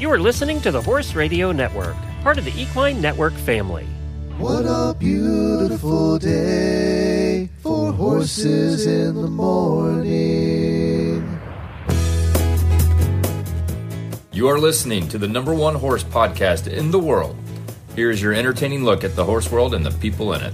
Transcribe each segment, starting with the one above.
You are listening to the Horse Radio Network, part of the Equine Network family. What a beautiful day for horses in the morning. You are listening to the number one horse podcast in the world. Here is your entertaining look at the horse world and the people in it.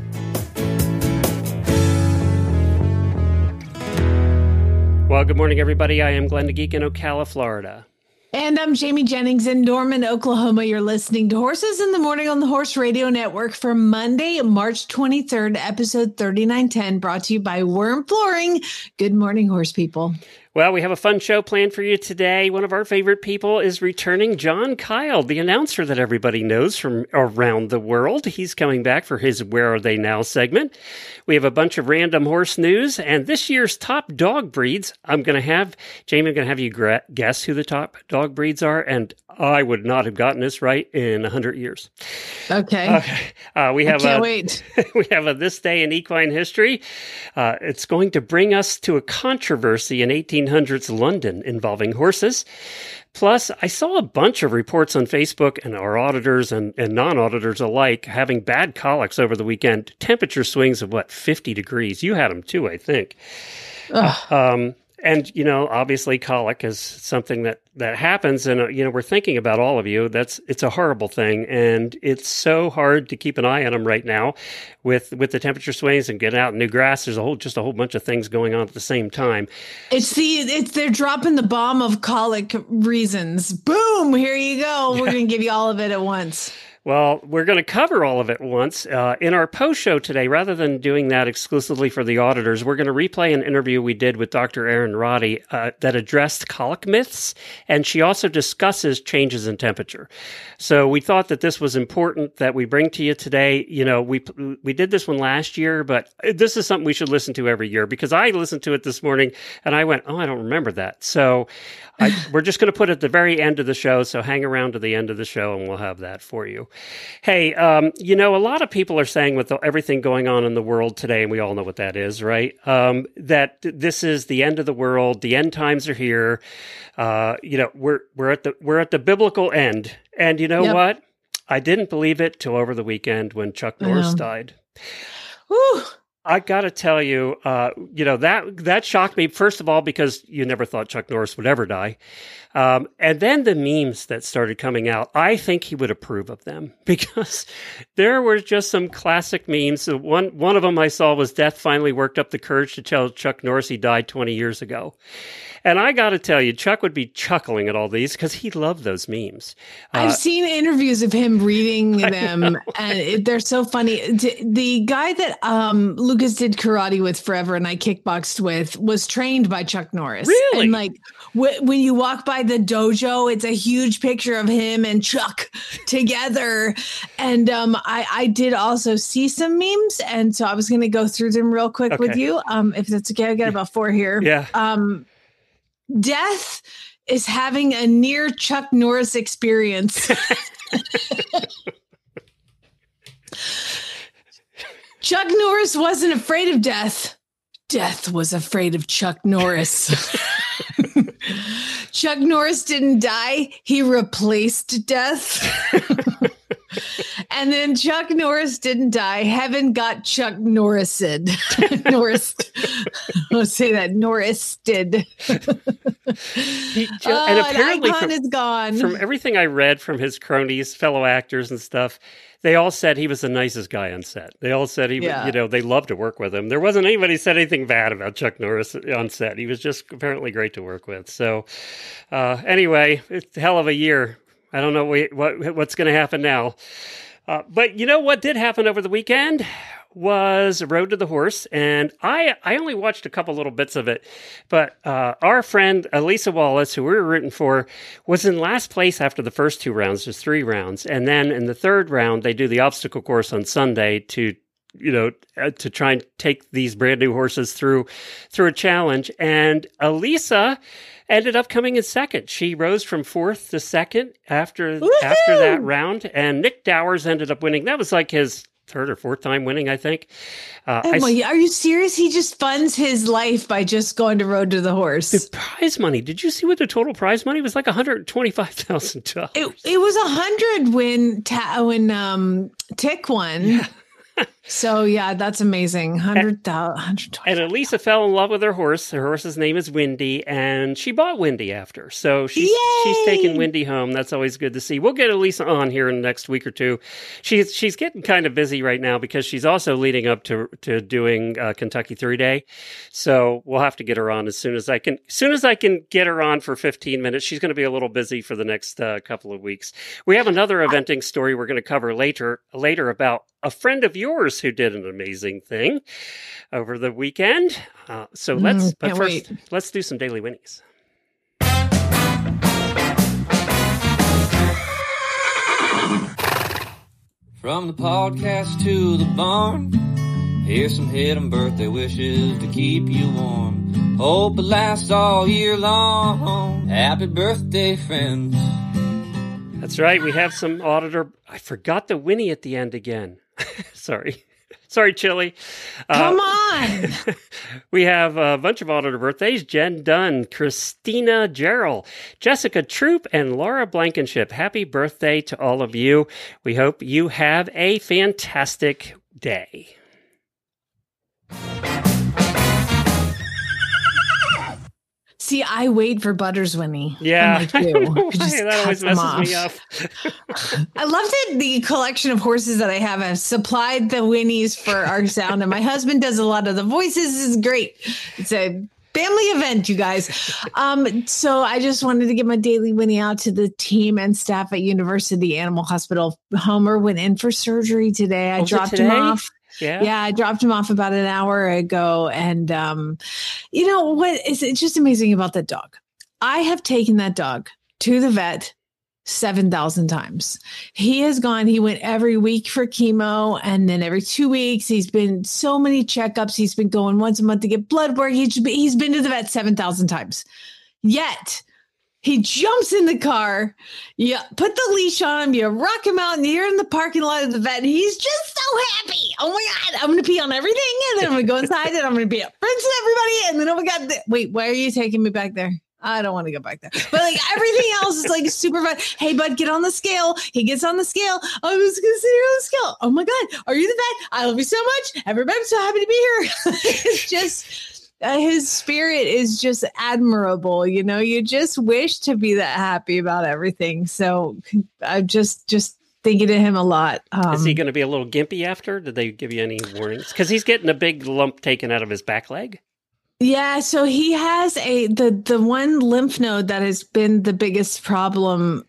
Well, good morning, everybody. I am Glenn the Geek in Ocala, Florida. And I'm Jamie Jennings in Norman, Oklahoma. You're listening to Horses in the Morning on the Horse Radio Network for Monday, March 23rd, episode 3910, brought to you by Worm Flooring. Good morning, horse people. Well, we have a fun show planned for you today. One of our favorite people is returning, John Kyle, the announcer that everybody knows from around the world. He's coming back for his Where Are They Now segment. We have a bunch of random horse news, and this year's top dog breeds, Jamie, I'm going to have you guess who the top dog breeds are, and I would not have gotten this right in 100 years. Okay. We have can't wait. We have a This Day in Equine History. It's going to bring us to a controversy in 1800s London involving horses. Plus, I saw a bunch of reports on Facebook and our auditors and non-auditors alike having bad colics over the weekend. Temperature swings of, 50 degrees. You had them too, I think. And, obviously colic is something that happens. And, we're thinking about all of you. It's a horrible thing. And it's so hard to keep an eye on them right now with the temperature swings and getting out in new grass. There's a whole bunch of things going on at the same time. They're dropping the bomb of colic reasons. Boom. Here you go. We're going to give you all of it at once. Well, we're going to cover all of it once. In our post show today, rather than doing that exclusively for the auditors, we're going to replay an interview we did with Dr. Erin Roddy that addressed colic myths, and she also discusses changes in temperature. So we thought that this was important that we bring to you today. We did this one last year, but this is something we should listen to every year because I listened to it this morning and I went, I don't remember that. So we're just going to put it at the very end of the show, so hang around to the end of the show and we'll have that for you. Hey, a lot of people are saying with everything going on in the world today, and we all know what that is, right? That this is the end of the world. The end times are here. We're at the biblical end. And you know what? I didn't believe it till over the weekend when Chuck Norris died. Whew. I got to tell you, that shocked me, first of all, because you never thought Chuck Norris would ever die. And then the memes that started coming out, I think he would approve of them because there were just some classic memes. So one of them I saw was Death finally worked up the courage to tell Chuck Norris he died 20 years ago. And I got to tell you, Chuck would be chuckling at all these because he loved those memes. I've seen interviews of him reading them, and they're so funny. The guy that Lucas did karate with forever and I kickboxed with was trained by Chuck Norris. Really? And when you walk by the dojo, it's a huge picture of him and Chuck together. And I did also see some memes, and so I was going to go through them real quick with you. If that's okay, I got about 4 here. Yeah. Death is having a near Chuck Norris experience. Chuck Norris wasn't afraid of death. Death was afraid of Chuck Norris. Chuck Norris didn't die. He replaced death. And then Chuck Norris didn't die. Heaven got Chuck Norrised. I'll say that. Norris did. And apparently an icon is gone. From everything I read from his cronies, fellow actors and stuff, they all said he was the nicest guy on set. They all said they loved to work with him. There wasn't anybody who said anything bad about Chuck Norris on set. He was just apparently great to work with. So anyway, it's a hell of a year. I don't know what's going to happen now. But you know what did happen over the weekend was Road to the Horse, and I only watched a couple little bits of it, but our friend Elisa Wallace, who we were rooting for, was in last place after the first 2 rounds. There's 3 rounds, and then in the 3rd round, they do the obstacle course on Sunday to try and take these brand new horses through a challenge, and Elisa ended up coming in 2nd. She rose from 4th to 2nd after that round, and Nick Dowers ended up winning. That was like his third or fourth time winning, I think. Are you serious? He just funds his life by just going to Road to the Horse. The prize money. Did you see what the total prize money was? Like $125,000. It was 100 when Tick won. Yeah. So yeah, that's amazing. 100,000. And Elisa fell in love with her horse. Her horse's name is Windy, and she bought Windy after. So she's taking Windy home. That's always good to see. We'll get Elisa on here in the next week or two. She's getting kind of busy right now because she's also leading up to doing Kentucky 3-Day. So we'll have to get her on as soon as I can. As soon as I can get her on for 15 minutes, she's going to be a little busy for the next couple of weeks. We have another eventing story we're going to cover later about a friend of yours who did an amazing thing over the weekend. So let's do some Daily Winnies. From the podcast to the barn, here's some hidden birthday wishes to keep you warm. Hope it lasts all year long. Happy birthday, friends. That's right. We have some auditor. I forgot the Winnie at the end again. Sorry, Chili. Come on. We have a bunch of auditor birthdays. Jen Dunn, Christina Gerald, Jessica Troop, and Laura Blankenship. Happy birthday to all of you. We hope you have a fantastic day. See, I wait for Butters Winnie. Yeah, like you. That always messes me up. I love that the collection of horses that I have supplied the Winnies for our sound, and my husband does a lot of the voices. This is great. It's a family event, you guys. So I just wanted to get my Daily Winnie out to the team and staff at University Animal Hospital. Homer went in for surgery today. I dropped him off. Yeah, I dropped him off about an hour ago. And you know what? It's just amazing about that dog. I have taken that dog to the vet 7,000 times. He went every week for chemo. And then every 2 weeks, he's been so many checkups. He's been going once a month to get blood work. He's been to the vet 7,000 times. Yet he jumps in the car. You put the leash on him. You rock him out, and you're in the parking lot of the vet. And he's just so happy. Oh my God, I'm going to pee on everything. And then I'm going to go inside and I'm going to be friends with everybody. And then, oh my God, wait, why are you taking me back there? I don't want to go back there. But like everything else is like super fun. Hey, bud, get on the scale. He gets on the scale. I was going to sit here on the scale. Oh my God, are you the vet? I love you so much. Everybody's so happy to be here. It's just... his spirit is just admirable. You know, you just wish to be that happy about everything. So I'm just thinking of him a lot. Is he going to be a little gimpy after? Did they give you any warnings? Because he's getting a big lump taken out of his back leg. Yeah, so he has the one lymph node that has been the biggest problem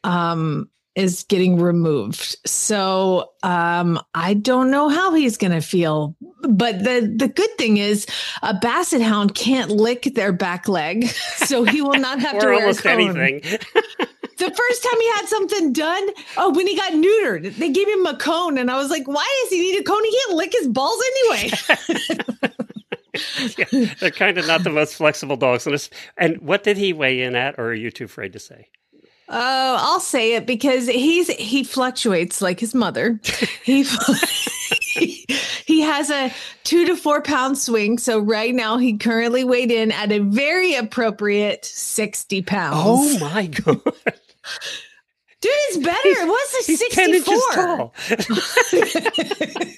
is getting removed. So I don't know how he's going to feel. But the good thing is a basset hound can't lick their back leg, so he will not have to wear almost a cone. Anything. The first time he had something done, when he got neutered, they gave him a cone, and I was like, "Why does he need a cone? He can't lick his balls anyway." Yeah, they're kind of not the most flexible dogs. And what did he weigh in at, or are you too afraid to say? Oh, I'll say it because he fluctuates like his mother. He has a 2 to 4 pound swing. So right now he currently weighed in at a very appropriate 60 pounds. Oh my God. Dude, it's better. It was a 64. 10 inches tall.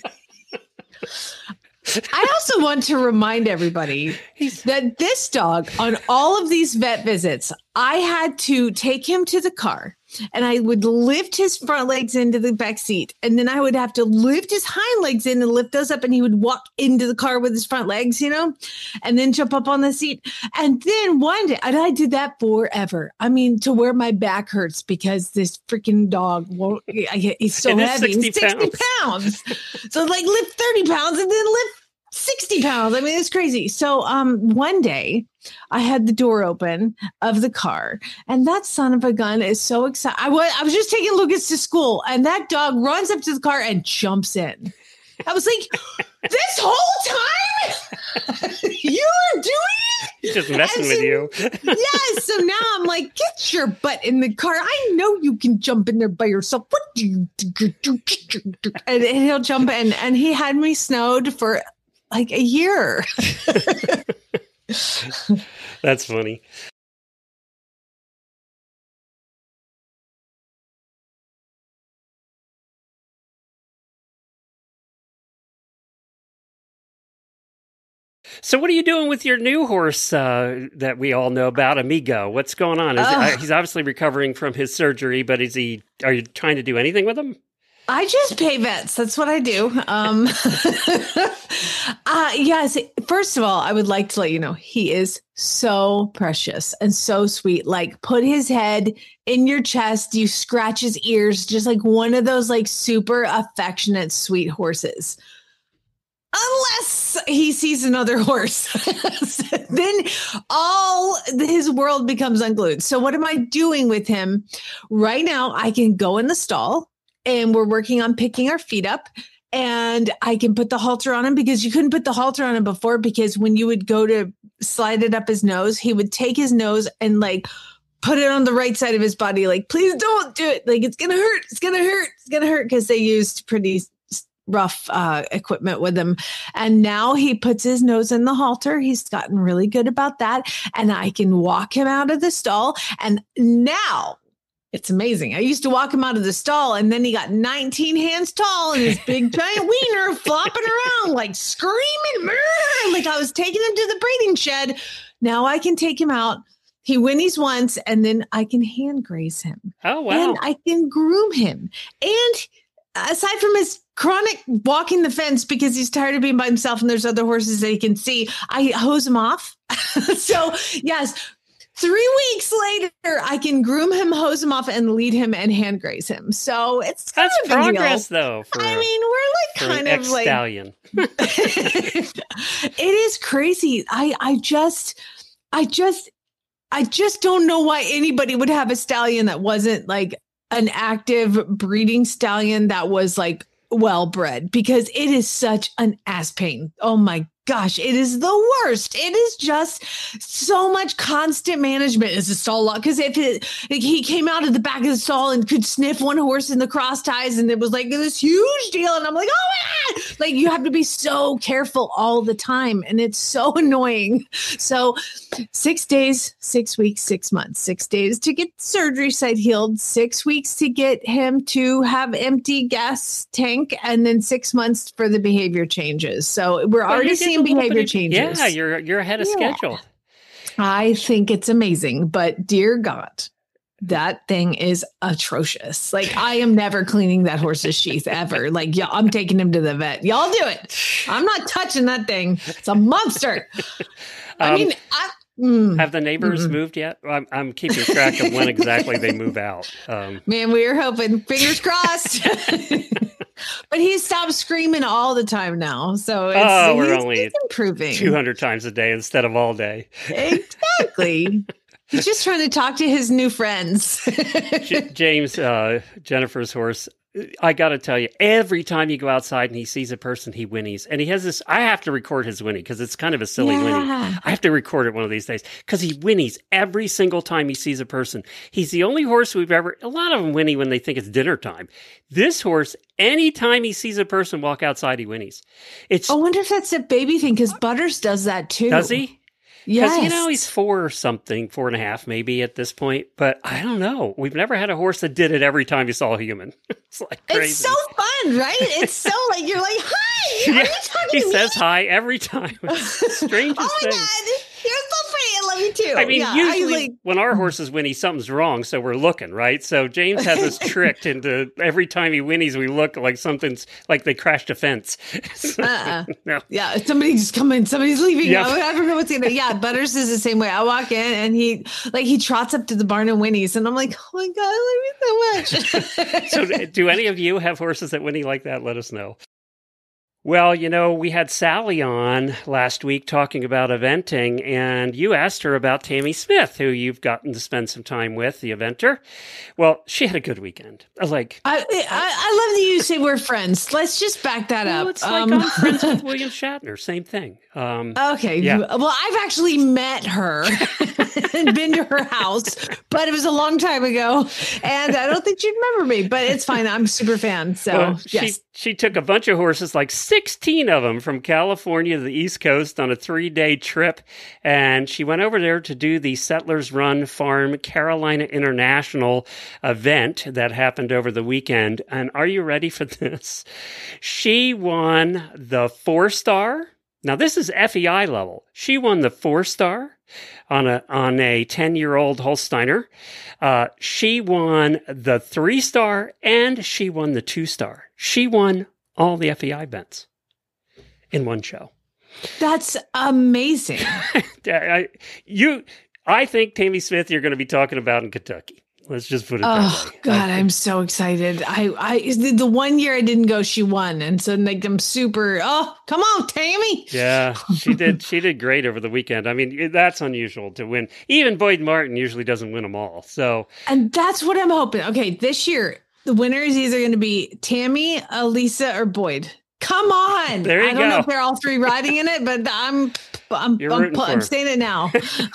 I also want to remind everybody that this dog, on all of these vet visits, I had to take him to the car and I would lift his front legs into the back seat. And then I would have to lift his hind legs in and lift those up. And he would walk into the car with his front legs, you know, and then jump up on the seat. And then one day, and I did that forever. I mean, to where my back hurts because this freaking dog won't, he's so heavy. 60 pounds. So like lift 30 pounds and then lift 60 pounds. I mean, it's crazy. So one day I had the door open of the car and that son of a gun is so excited. I was just taking Lucas to school and that dog runs up to the car and jumps in. I was like, this whole time? You are doing it? He's just messing with you. Yes. So now I'm like, get your butt in the car. I know you can jump in there by yourself. What do you do? And he'll jump in. And he had me snowed for like a year. That's funny. So what are you doing with your new horse that we all know about, Amigo? What's going on? He's obviously recovering from his surgery, but are you trying to do anything with him? I just pay vets. That's what I do. Yes. First of all, I would like to let you know he is so precious and so sweet. Like, put his head in your chest, you scratch his ears, just like one of those like super affectionate, sweet horses. Unless he sees another horse, then all his world becomes unglued. So what am I doing with him right now? I can go in the stall and we're working on picking our feet up, and I can put the halter on him, because you couldn't put the halter on him before, because when you would go to slide it up his nose, he would take his nose and like put it on the right side of his body. Like, please don't do it. Like, it's going to hurt. It's going to hurt. It's going to hurt. Because they used pretty rough equipment with him. And now he puts his nose in the halter. He's gotten really good about that. And I can walk him out of the stall. And now it's amazing. I used to walk him out of the stall, and then he got 19 hands tall and his big giant wiener flopping around, like screaming murder, like I was taking him to the breeding shed. Now I can take him out. He whinnies once, and then I can hand graze him. Oh, wow. And I can groom him. And aside from his chronic walking the fence because he's tired of being by himself and there's other horses that he can see, I hose him off. So yes, 3 weeks later, I can groom him, hose him off, and lead him and hand graze him. So it's kind That's of a progress, deal. though. I mean, we're like kind of like stallion. It is crazy. I just don't know why anybody would have a stallion that wasn't like an active breeding stallion that was like well bred, because it is such an ass pain. Oh my gosh, it is the worst. It is just so much constant management. It's a stall lot, because if he came out of the back of the stall and could sniff one horse in the cross ties, and it was like this huge deal, and I'm like, oh my God! Like, you have to be so careful all the time, and it's so annoying. So 6 days, 6 weeks, 6 months, 6 days to get surgery site healed, 6 weeks to get him to have empty gas tank, and then 6 months for the behavior changes. So we're already seeing behavior changes. Yeah, you're ahead of schedule. I think it's amazing, but dear God, that thing is atrocious. Like, I am never cleaning that horse's sheath ever. Like, yeah, I'm taking him to the vet. Y'all do it. I'm not touching that thing. It's a monster. I mean, have the neighbors moved yet? I'm keeping track of when exactly they move out. Man, we were hoping. Fingers crossed. But he stopped screaming all the time now. So he's improving 200 times a day instead of all day. Exactly. He's just trying to talk to his new friends. James, Jennifer's horse, I got to tell you, every time you go outside and he sees a person, he whinnies. And he has this, I have to record his whinny because it's kind of a silly whinny. I have to record it one of these days because he whinnies every single time he sees a person. He's the only horse we've ever, a lot of them whinny when they think it's dinner time. This horse, anytime he sees a person walk outside, he whinnies. I wonder if that's a baby thing, because Butters does that too. Does he? Yes. Because, he's 4 or something, 4.5 maybe at this point. But I don't know. We've never had a horse that did it every time he saw a human. It's like crazy. It's so fun, right? It's so like, you're like, hi, are you talking to me? He says hi every time. It's the strangest oh my thing. God, you're so pretty. I love you too. I mean, usually when our horses whinny, something's wrong, so we're looking, right? So James has us tricked into every time he whinnies, we look like something's, like they crashed a fence. No. Yeah, somebody's just coming, somebody's leaving. Yep. I don't know what's going to, Butters is the same way. I walk in and he trots up to the barn and whinnies, and I'm like, oh my God, I love you so much. So do any of you have horses that whinny like that? Let us know. Well, we had Sally on last week talking about eventing, and you asked her about Tammy Smith, who you've gotten to spend some time with, the eventer. Well, she had a good weekend. I love that you say we're friends. Let's just back that up. It's like I'm friends with William Shatner. Same thing. Okay. Yeah. Well, I've actually met her and been to her house, but it was a long time ago, and I don't think she'd remember me, but it's fine. I'm a super fan. So, Well, yes. She took a bunch of horses, like 16 of them, from California to the East Coast on a 3-day trip. And she went over there to do the Settlers Run Farm Carolina International event that happened over the weekend. And are you ready for this? She won the 4-star. Now, this is FEI level. She won the 4-star on a 10-year-old Holsteiner. She won the 3-star, and she won the 2-star. She won all the FEI events in one show. That's amazing. I think Tammy Smith you're going to be talking about in Kentucky. Let's just put it that way. God, I'm so excited. The 1 year I didn't go, she won. And so I'm super, come on, Tammy. Yeah, she did. She did great over the weekend. I mean, that's unusual to win. Even Boyd Martin usually doesn't win them all. And that's what I'm hoping. Okay, this year, the winner is either going to be Tammy, Elisa, or Boyd. Come on. There you I don't know go. if they're all three riding in it, but I'm saying it now.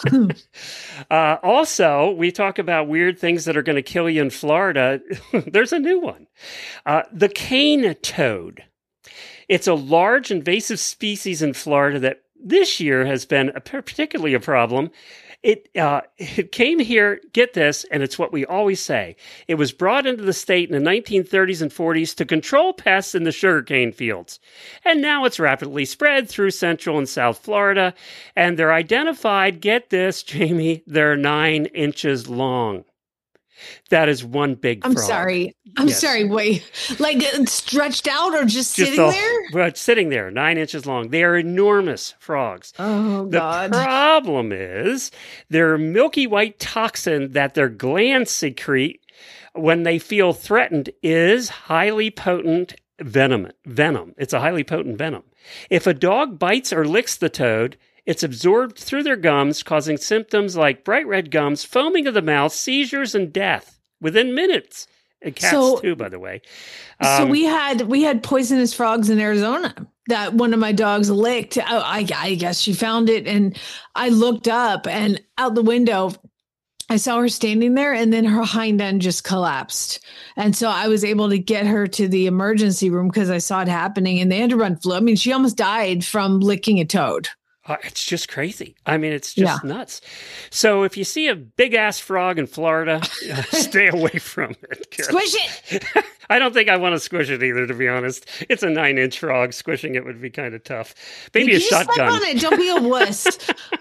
Also, we talk about weird things that are going to kill you in Florida. There's a new one. The cane toad. It's a large invasive species in Florida that this year has been particularly a problem. It came here, get this, and it's what we always say. It was brought into the state in the 1930s and 40s to control pests in the sugarcane fields. And now it's rapidly spread through Central and South Florida. And they're identified, get this, Jamie, they're 9 inches long. That is one big frog. I'm sorry. Wait, like stretched out or just sitting there? Well, sitting there, 9 inches long. They are enormous frogs. Oh, God. The problem is their milky white toxin that their glands secrete when they feel threatened is highly potent venom. It's a highly potent venom. If a dog bites or licks the toad, it's absorbed through their gums, causing symptoms like bright red gums, foaming of the mouth, seizures, and death within minutes. And cats too, by the way. So we had poisonous frogs in Arizona that one of my dogs licked. I guess she found it, and I looked up, and out the window, I saw her standing there, and then her hind end just collapsed. And so I was able to get her to the emergency room because I saw it happening, and they had to run flu. I mean, she almost died from licking a toad. It's just crazy. I mean, it's just nuts. So if you see a big-ass frog in Florida, stay away from it. Squish it! I don't think I want to squish it either, to be honest. It's a 9-inch frog. Squishing it would be kind of tough. Maybe a shotgun. Step on it. Don't be a wuss.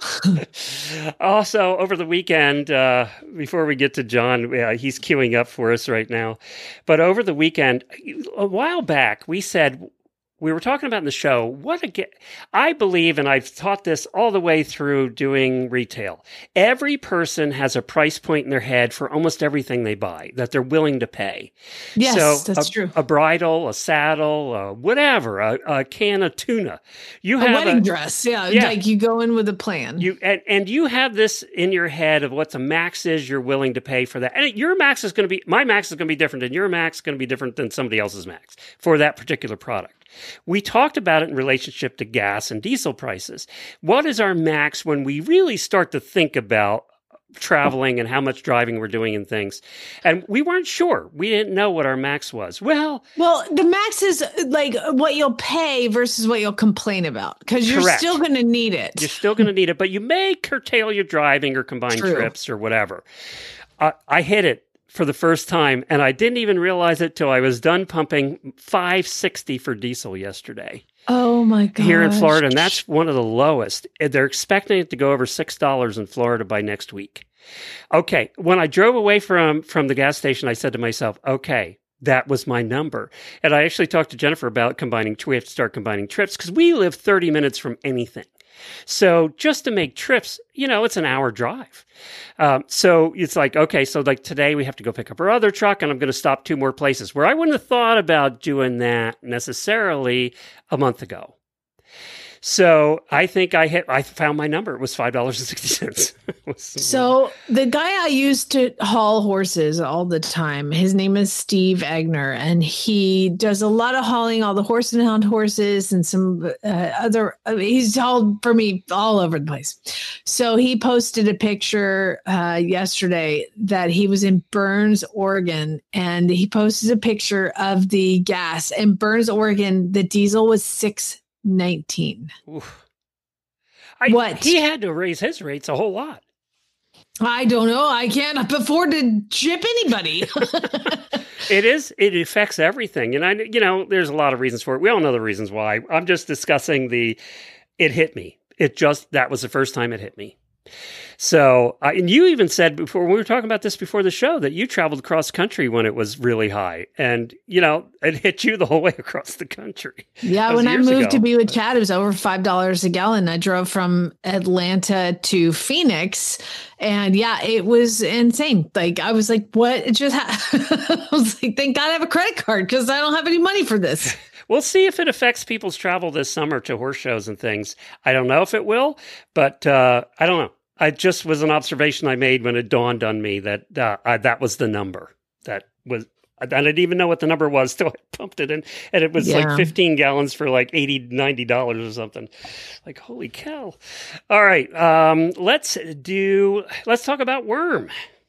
Also, over the weekend, before we get to John, he's queuing up for us right now. But over the weekend, a while back, we said... We were talking about in the show, I believe, and I've taught this all the way through doing retail, every person has a price point in their head for almost everything they buy that they're willing to pay. Yes, so that's true. A bridle, a saddle, whatever, a can of tuna. You a have wedding dress, like you go in with a plan. And you have this in your head of what the max is you're willing to pay for that. And your max is going to be, my max is going to be different, and your max is going to be different than somebody else's max for that particular product. We talked about it in relationship to gas and diesel prices. What is our max when we really start to think about traveling and how much driving we're doing and things? And we weren't sure. We didn't know what our max was. Well, the max is like what you'll pay versus what you'll complain about, because you're still going to need it. You're still going to need it, but you may curtail your driving or combine trips or whatever. I hit it for the first time, and I didn't even realize it till I was done pumping $5.60 for diesel yesterday. Oh my God! Here in Florida, and that's one of the lowest. They're expecting it to go over $6 in Florida by next week. Okay, when I drove away from the gas station, I said to myself, okay, that was my number. And I actually talked to Jennifer about we have to start combining trips because we live 30 minutes from anything. So just to make trips, it's an hour drive. So it's like, okay, so like today we have to go pick up our other truck and I'm going to stop 2 more places where I wouldn't have thought about doing that necessarily a month ago. So I think I found my number. It was $5.60. So the guy I used to haul horses all the time, his name is Steve Agner, and he does a lot of hauling all the horse and hound horses and some he's hauled for me all over the place. So he posted a picture yesterday that he was in Burns, Oregon, and he posted a picture of the gas. In Burns, Oregon, the diesel was $6.19. What? He had to raise his rates a whole lot. I don't know. I can't afford to ship anybody. It affects everything. And there's a lot of reasons for it. We all know the reasons why. I'm just discussing it hit me. That was the first time it hit me. So, and you even said before, we were talking about this before the show, that you traveled cross country when it was really high. And, it hit you the whole way across the country. Yeah, when I moved to be with Chad, it was over $5 a gallon. I drove from Atlanta to Phoenix. And yeah, it was insane. Like, I was like, what? I was like, thank God I have a credit card because I don't have any money for this. We'll see if it affects people's travel this summer to horse shows and things. I don't know if it will, but I don't know. It just was an observation I made when it dawned on me that that was the number. I didn't even know what the number was till I pumped it in, and it was like 15 gallons for like $80, $90 or something. Like, holy cow. All right, let's talk about worm.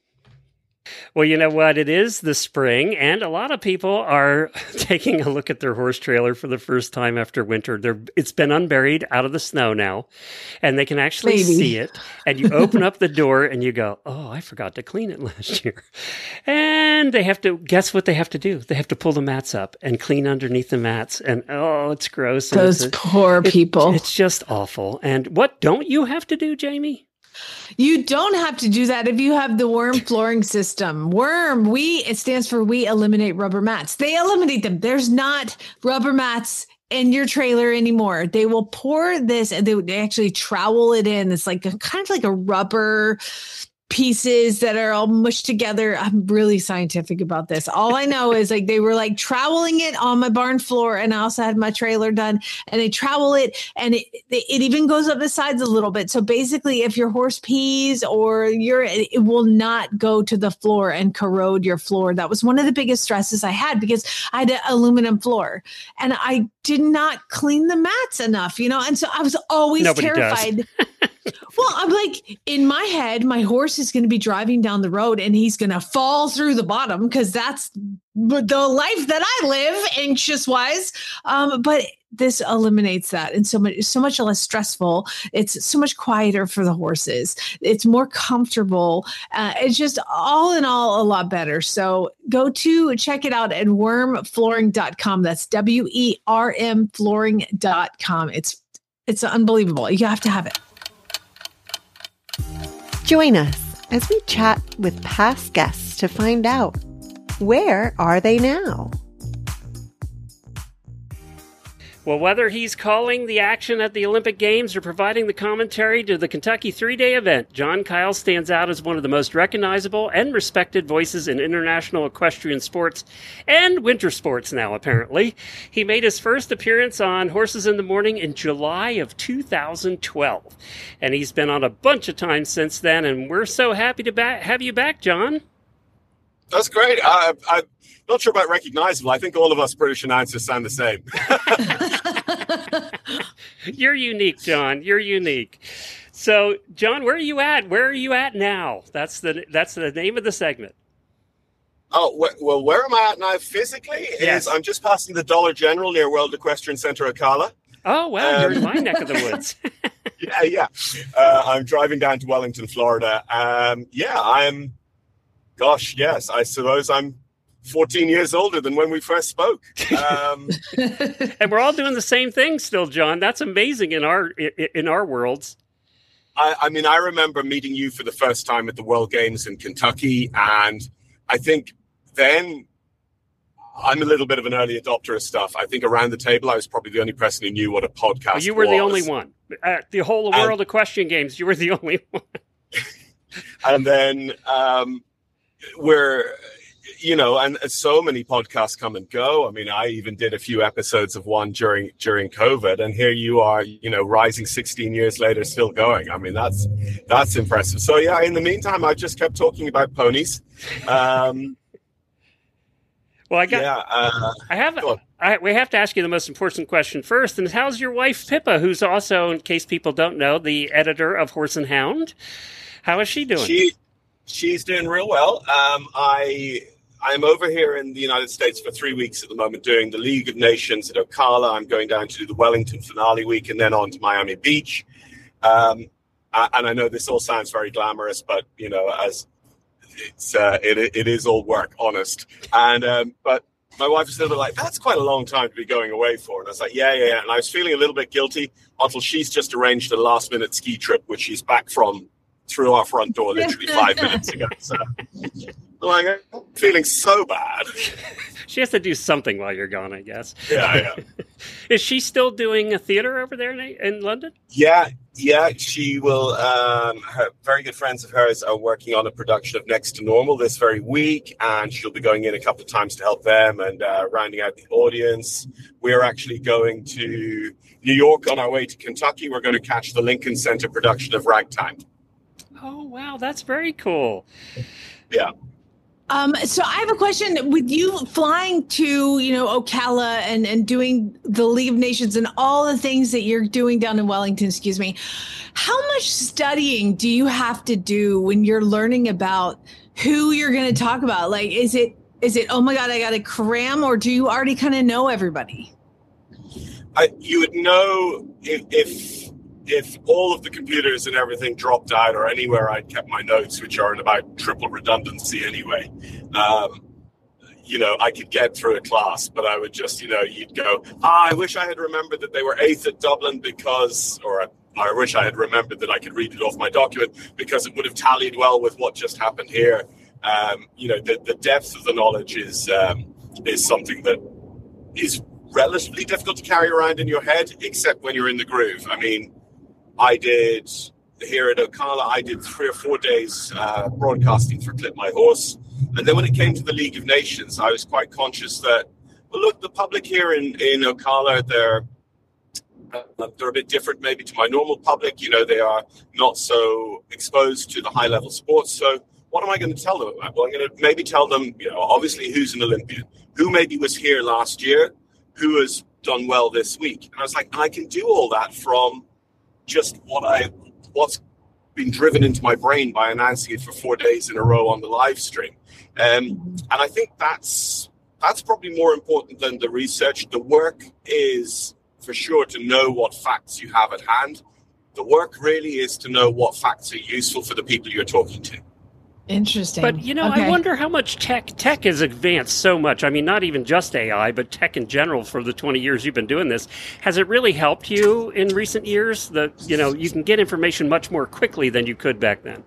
Well, you know what? It is the spring, and a lot of people are taking a look at their horse trailer for the first time after winter. It's been unburied out of the snow now, and they can actually see it. And you open up the door, and you go, oh, I forgot to clean it last year. And they have to, guess what they have to do? They have to pull the mats up and clean underneath the mats. And, oh, it's gross. Those poor people. It's just awful. And what don't you have to do, Jamie? You don't have to do that if you have the worm flooring system. Worm, it stands for We Eliminate Rubber Mats. They eliminate them. There's not rubber mats in your trailer anymore. They will pour this and they actually trowel it in. It's like kind of like a rubber pieces that are all mushed together. I'm really scientific about this. All I know is like they were like troweling it on my barn floor, and I also had my trailer done, and they trowel it, and it even goes up the sides a little bit. So basically, if your horse pees or it will not go to the floor and corrode your floor. That was one of the biggest stresses I had because I had an aluminum floor, and I did not clean the mats enough, and so I was always terrified. Well, I'm like, in my head, my horse is going to be driving down the road and he's going to fall through the bottom because that's the life that I live, anxious wise. But this eliminates that. And so much less stressful. It's so much quieter for the horses. It's more comfortable. It's just all in all a lot better. So check it out at wormflooring.com. That's WERM flooring.com. It's unbelievable. You have to have it. Join us as we chat with past guests to find out, where are they now? Well, whether he's calling the action at the Olympic Games or providing the commentary to the Kentucky 3-day event, John Kyle stands out as one of the most recognizable and respected voices in international equestrian sports and winter sports now, apparently. He made his first appearance on Horses in the Morning in July of 2012, and he's been on a bunch of times since then, and we're so happy to have you back, John. That's great. I'm not sure about recognizable. I think all of us British announcers sound the same. You're unique, John. You're unique. So, John, where are you at? Where are you at now? That's the name of the segment. Oh, well, where am I at now physically? Yes. I'm just passing the Dollar General near World Equestrian Center Ocala. Oh, well, you're in my neck of the woods. Yeah. I'm driving down to Wellington, Florida. Yes, I suppose I'm 14 years older than when we first spoke. And we're all doing the same thing still, John. That's amazing in our worlds. I mean, I remember meeting you for the first time at the World Games in Kentucky. And I think then I'm a little bit of an early adopter of stuff. I think around the table, I was probably the only person who knew what a podcast was. You were the only one. The whole world of question games, you were the only one. And then and so many podcasts come and go. I mean, I even did a few episodes of one during COVID, and here you are, rising 16 years later, still going. I mean, that's impressive. So yeah, in the meantime, I just kept talking about ponies. Well, we have to ask you the most important question first. And how's your wife, Pippa, who's also, in case people don't know, the editor of Horse and Hound? How is she doing? She's doing real well. I'm over here in the United States for 3 weeks at the moment doing the League of Nations at Ocala. I'm going down to do the Wellington finale week and then on to Miami Beach. And I know this all sounds very glamorous, but, as it is all work, honest. And but my wife was a little bit like, that's quite a long time to be going away for. And I was like, yeah. And I was feeling a little bit guilty until she's just arranged a last-minute ski trip, which she's back from through our front door literally 5 minutes ago. So I'm feeling so bad. She has to do something while you're gone, I guess. Yeah. Is she still doing a theater over there in London? Yeah. She will. Her very good friends of hers are working on a production of Next to Normal this very week, and she'll be going in a couple of times to help them and rounding out the audience. We're actually going to New York on our way to Kentucky. We're going to catch the Lincoln Center production of Ragtime. Oh, wow. That's very cool. Yeah. So I have a question. With you flying to, Ocala and doing the League of Nations and all the things that you're doing down in Wellington, how much studying do you have to do when you're learning about who you're going to talk about? Like, is it, oh my God, I got to cram, or do you already kind of know everybody? You would know if all of the computers and everything dropped out, or anywhere I'd kept my notes, which are in about triple redundancy anyway. I could get through a class, but I would just, you'd go, I wish I had remembered that they were 8th at Dublin or I wish I had remembered that I could read it off my document because it would have tallied well with what just happened here. The depth of the knowledge is something that is relatively difficult to carry around in your head, except when you're in the groove. I mean, I did here at Ocala, I did 3 or 4 days broadcasting for Clip My Horse. And then when it came to the League of Nations, I was quite conscious that, well, look, the public here in Ocala, they're a bit different maybe to my normal public. They are not so exposed to the high-level sports. So what am I going to tell them about? Well, I'm going to maybe tell them, obviously who's an Olympian, who maybe was here last year, who has done well this week. And I was like, I can do all that from just what's been driven into my brain by announcing it for 4 days in a row on the live stream. And I think that's probably more important than the research. The work is for sure to know what facts you have at hand. The work really is to know what facts are useful for the people you're talking to. Interesting. But, I wonder how much tech has advanced so much. I mean, not even just AI, but tech in general for the 20 years you've been doing this. Has it really helped you in recent years that, you can get information much more quickly than you could back then?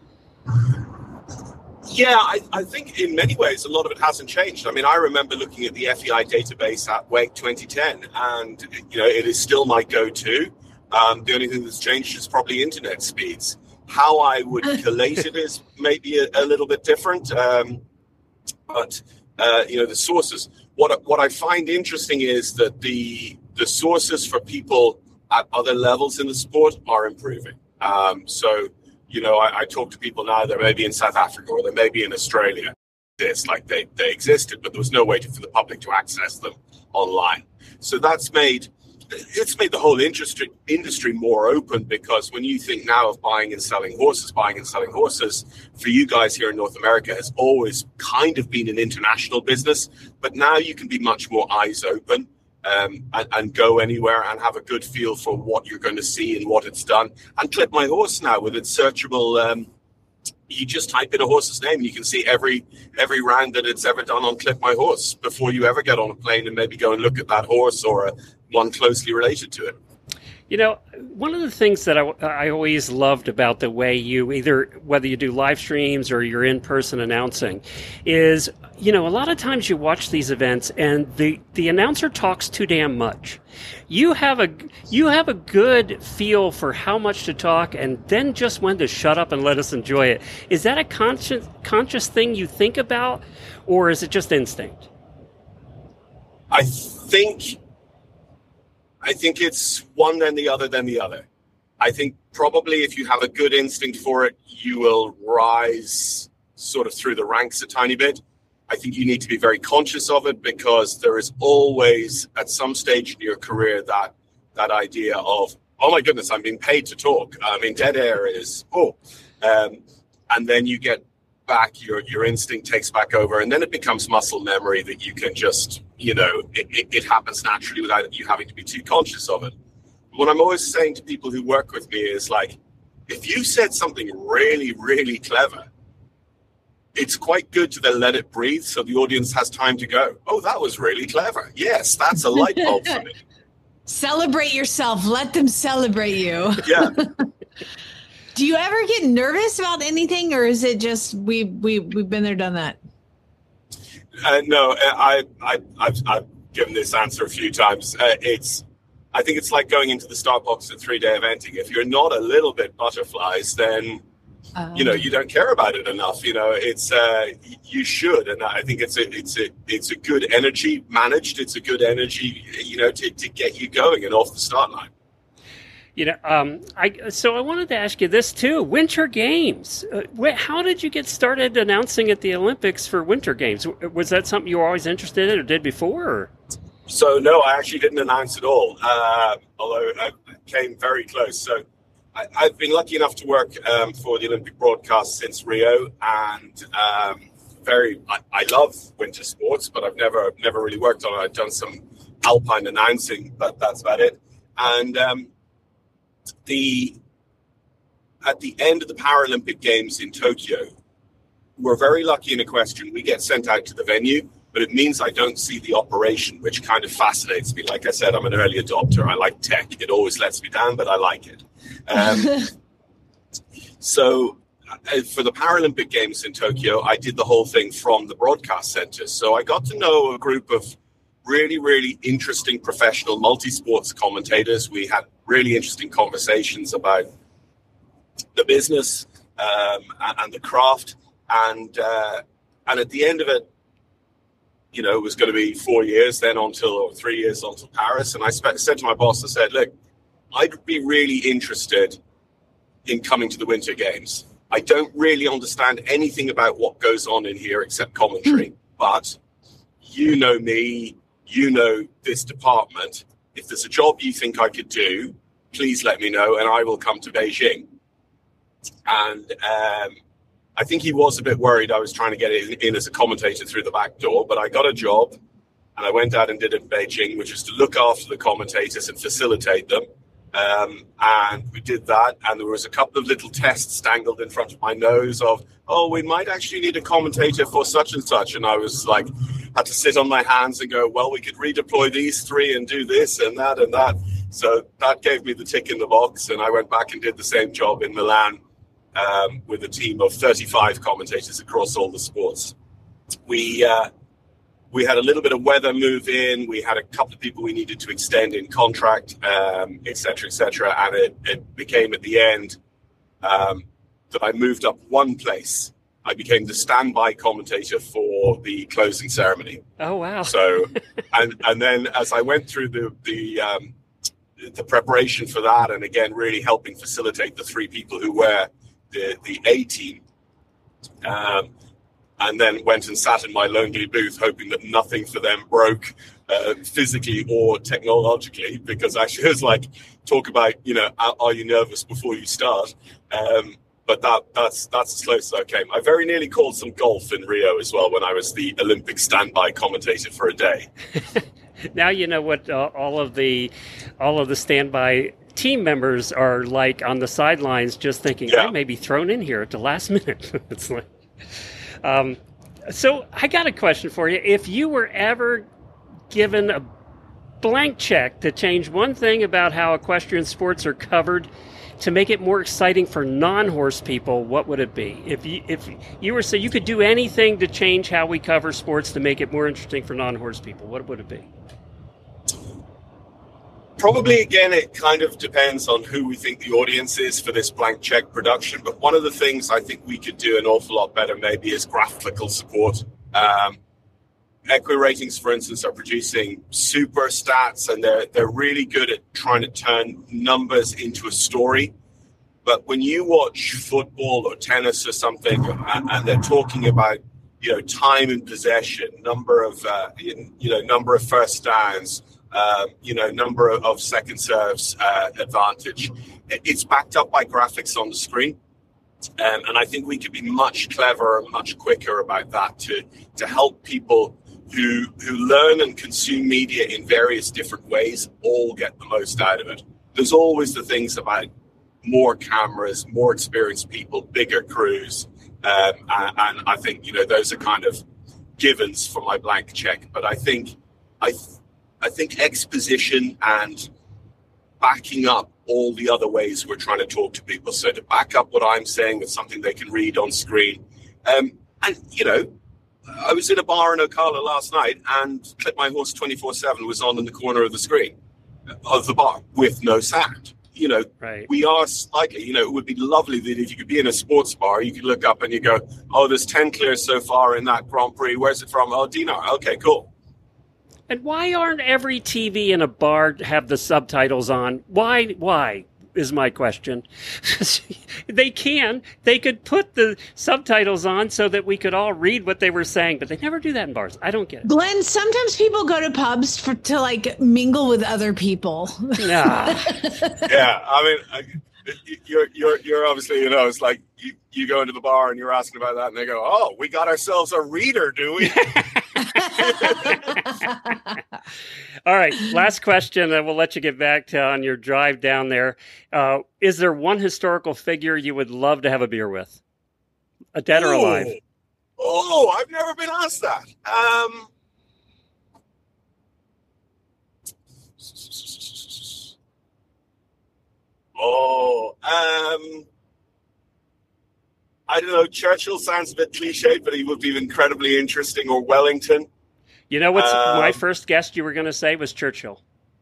Yeah, I think in many ways, a lot of it hasn't changed. I mean, I remember looking at the FEI database at WEG 2010, and, it is still my go-to. The only thing that's changed is probably internet speeds. How I would collate it is maybe a little bit different. But the sources, what I find interesting is that the sources for people at other levels in the sport are improving. I talk to people now that may be in South Africa or they may be in Australia. It's like they existed, but there was no way for the public to access them online. So it's made the whole industry more open, because when you think now of buying and selling horses, for you guys here in North America has always kind of been an international business, but now you can be much more eyes open and go anywhere and have a good feel for what you're going to see and what it's done. And Clip My Horse now with its searchable, you just type in a horse's name, you can see every round that it's ever done on Clip My Horse before you ever get on a plane and maybe go and look at that horse or one closely related to it. You know, one of the things that I always loved about the way you whether you do live streams or you're in person announcing is, you know, a lot of times you watch these events and the announcer talks too damn much. You have a good feel for how much to talk and then just when to shut up and let us enjoy it. Is that a conscious thing you think about, or is it just instinct? I think it's one then the other then the other. I think probably if you have a good instinct for it, you will rise sort of through the ranks a tiny bit. I think you need to be very conscious of it, because there is always at some stage in your career that idea of, oh my goodness, I'm being paid to talk. I mean, dead air is, and then you get back, your instinct takes back over, and then it becomes muscle memory that you can just, you know, it happens naturally without you having to be too conscious of it. What I'm always saying to people who work with me is like, if you said something really, really clever, it's quite good to then let it breathe so the audience has time to go, oh, that was really clever. Yes, that's a light bulb for me. Celebrate yourself. Let them celebrate you. Yeah. Do you ever get nervous about anything, or is it just we've been there, done that? No, I've given this answer a few times. I think it's like going into the start box at 3-day eventing. If you're not a little bit butterflies, then you know, you don't care about it enough. You know, it's you should, and I think it's a good energy managed. It's a good energy, you know, to get you going and off the start line. You know, I wanted to ask you this too. Winter Games. How did you get started announcing at the Olympics for Winter Games? Was that something you were always interested in or did before? Or? So no, I actually didn't announce at all. Although I came very close. So I've been lucky enough to work for the Olympic broadcast since Rio, and I love winter sports, but I've never really worked on it. I've done some alpine announcing, but that's about it. And at the end of the Paralympic Games in Tokyo, we're very lucky in Equestrian. We get sent out to the venue, but it means I don't see the operation, which kind of fascinates me. Like I said, I'm an early adopter. I like tech. It always lets me down, but I like it. So for the Paralympic Games in Tokyo, I did the whole thing from the broadcast center. So I got to know a group of really, really interesting professional multi-sports commentators. We had really interesting conversations about the business and the craft. And at the end of it, you know, it was going to be 4 years then or 3 years until Paris. And I said to my boss, I said, look, I'd be really interested in coming to the Winter Games. I don't really understand anything about what goes on in here except commentary, but you know me, you know this department. If there's a job you think I could do, please let me know and I will come to Beijing. And I think he was a bit worried I was trying to get in as a commentator through the back door, but I got a job and I went out and did it in Beijing, which is to look after the commentators and facilitate them. And we did that, and there was a couple of little tests dangled in front of my nose of, oh, we might actually need a commentator for such and such. And I was like, had to sit on my hands and go, well, we could redeploy these three and do this and that and that. So that gave me the tick in the box, and I went back and did the same job in Milan with a team of 35 commentators across all the sports. We had a little bit of weather move in. We had a couple of people we needed to extend in contract, et cetera, and it became at the end that I moved up one place. I became the standby commentator for the closing ceremony. Oh wow! So, and then as I went through the preparation for that, and again really helping facilitate the three people who were the A team. And then went and sat in my lonely booth, hoping that nothing for them broke physically or technologically, because actually it was like, talk about, you know, are you nervous before you start? But that's as close as I came. I very nearly called some golf in Rio as well when I was the Olympic standby commentator for a day. Now you know what all of the standby team members are like on the sidelines, just thinking, I may be thrown in here at the last minute. It's like. So I got a question for you. If you were ever given a blank check to change one thing about how equestrian sports are covered to make it more exciting for non-horse people, what would it be? If you were say you could do anything to change how we cover sports to make it more interesting for non-horse people, what would it be? Probably, again, it kind of depends on who we think the audience is for this blank check production. But one of the things I think we could do an awful lot better maybe is graphical support. EquiRatings, for instance, are producing super stats, and they're really good at trying to turn numbers into a story. But when you watch football or tennis or something, and they're talking about, time in possession, number of first downs, number of second serves advantage, it's backed up by graphics on the screen. And I think we could be much cleverer, much quicker about that to help people who learn and consume media in various different ways all get the most out of it. There's always the things about more cameras, more experienced people, bigger crews. And I think, those are kind of givens for my blank check. But I think exposition and backing up all the other ways we're trying to talk to people. So to back up what I'm saying with something they can read on screen. I was in a bar in Ocala last night, and Clip My Horse 24/7 was on in the corner of the screen of the bar with no sound. Right. We are slightly, it would be lovely that if you could be in a sports bar, you could look up and you go, oh, there's 10 clears so far in that Grand Prix. Where's it from? Oh, Dinar. Okay, cool. And why aren't every TV in a bar have the subtitles on? Why is my question. They could put the subtitles on so that we could all read what they were saying, but they never do that in bars. I don't get it. Glenn, sometimes people go to pubs to like mingle with other people. Nah. Yeah, I mean, you're obviously, it's like you go into the bar and you're asking about that, and they go, oh, we got ourselves a reader, do we? All right, last question, and we'll let you get back to on your drive down there. Is there one historical figure you would love to have a beer with? A dead or alive? Oh, I've never been asked that. I don't know. Churchill sounds a bit cliched, but he would be incredibly interesting. Or Wellington. You know what's my first guess you were going to say was Churchill.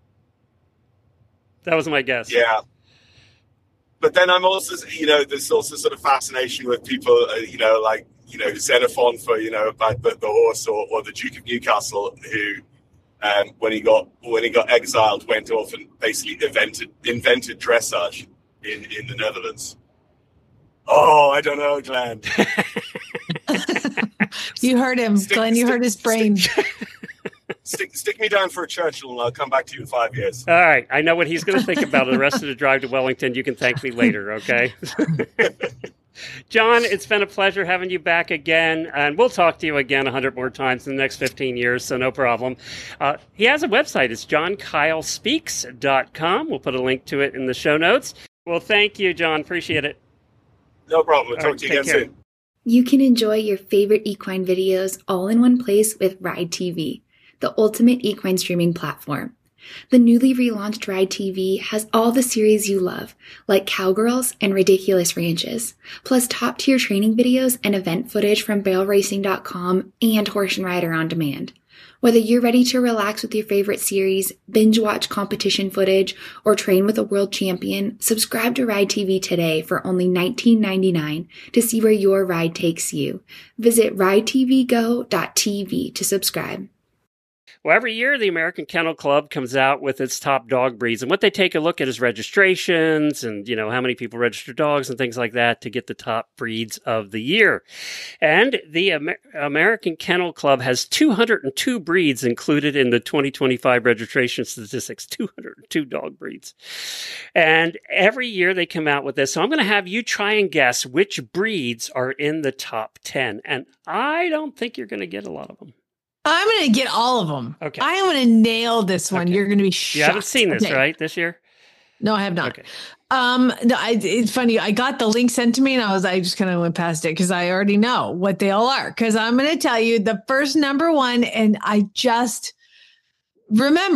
That was my guess. Yeah. But then I'm also, there's also sort of fascination with people, like Xenophon for, about the horse, or the Duke of Newcastle, who, when he got exiled, went off and basically invented dressage in the Netherlands. Oh, I don't know, Glenn. You heard him, Glenn. You heard his brain. Stick me down for a Churchill, and I'll come back to you in 5 years. All right. I know what he's going to think about the rest of the drive to Wellington. You can thank me later, okay? John, it's been a pleasure having you back again, and we'll talk to you again 100 more times in the next 15 years, so no problem. He has a website. It's johnkylespeaks.com. We'll put a link to it in the show notes. Well, thank you, John. Appreciate it. No problem. We'll talk to you again soon. You can enjoy your favorite equine videos all in one place with Ride TV, the ultimate equine streaming platform. The newly relaunched Ride TV has all the series you love, like Cowgirls and Ridiculous Ranches, plus top-tier training videos and event footage from BailRacing.com and Horse and Rider On Demand. Whether you're ready to relax with your favorite series, binge watch competition footage, or train with a world champion, subscribe to Ride TV today for only $19.99 to see where your ride takes you. Visit ridetvgo.tv to subscribe. Well, every year the American Kennel Club comes out with its top dog breeds, and what they take a look at is registrations and, how many people register dogs and things like that to get the top breeds of the year. And the American Kennel Club has 202 breeds included in the 2025 registration statistics, 202 dog breeds. And every year they come out with this. So I'm going to have you try and guess which breeds are in the top 10. And I don't think you're going to get a lot of them. I'm going to get all of them. Okay. I am going to nail this one. Okay. You're going to be shocked. You haven't seen this, right, this year? No, I have not. Okay. No, it's funny. I got the link sent to me and I just kind of went past it because I already know what they all are. Because I'm going to tell you the first number one, and I just remember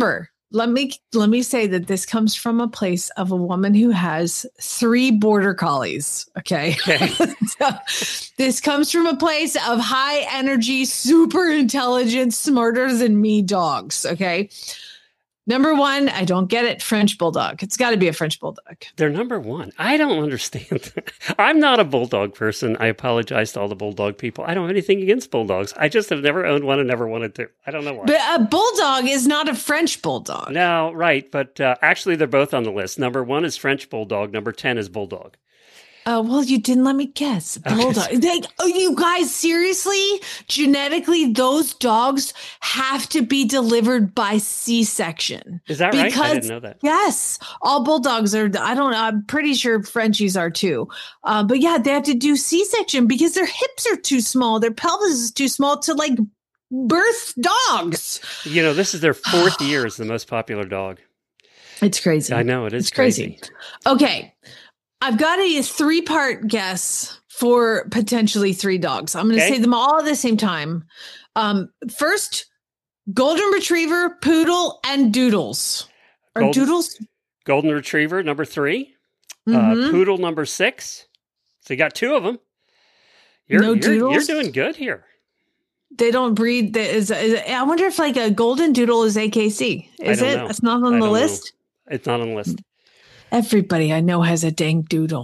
let me say that this comes from a place of a woman who has 3 border collies. Okay. So, this comes from a place of high energy, super intelligent, smarter than me dogs. Okay. Number 1, I don't get it. French bulldog. It's got to be a French bulldog. They're number 1. I don't understand. I'm not a bulldog person. I apologize to all the bulldog people. I don't have anything against bulldogs. I just have never owned one and never wanted to. I don't know why. But a bulldog is not a French bulldog. No, right. But actually, they're both on the list. Number 1 is French bulldog. Number 10 is bulldog. Well, you didn't let me guess. Bulldog. You guys, seriously? Genetically, those dogs have to be delivered by C-section. Is that right? I didn't know that. Yes. All bulldogs are, I'm pretty sure Frenchies are too. But yeah, they have to do C-section because their hips are too small. Their pelvis is too small to like birth dogs. You know, this is their 4th year as the most popular dog. It's crazy. I know, it is crazy. Okay. I've got a 3-part guess for potentially 3 dogs. I'm going to say them all at the same time. First, golden retriever, poodle, and doodles. Doodles? Golden retriever, number 3. Poodle, number 6. So you got 2 of them. You're doing good here. They don't breed. I wonder if like a golden doodle is AKC. Is it? Know. It's not on the list? Know. It's not on the list. Everybody I know has a dang doodle.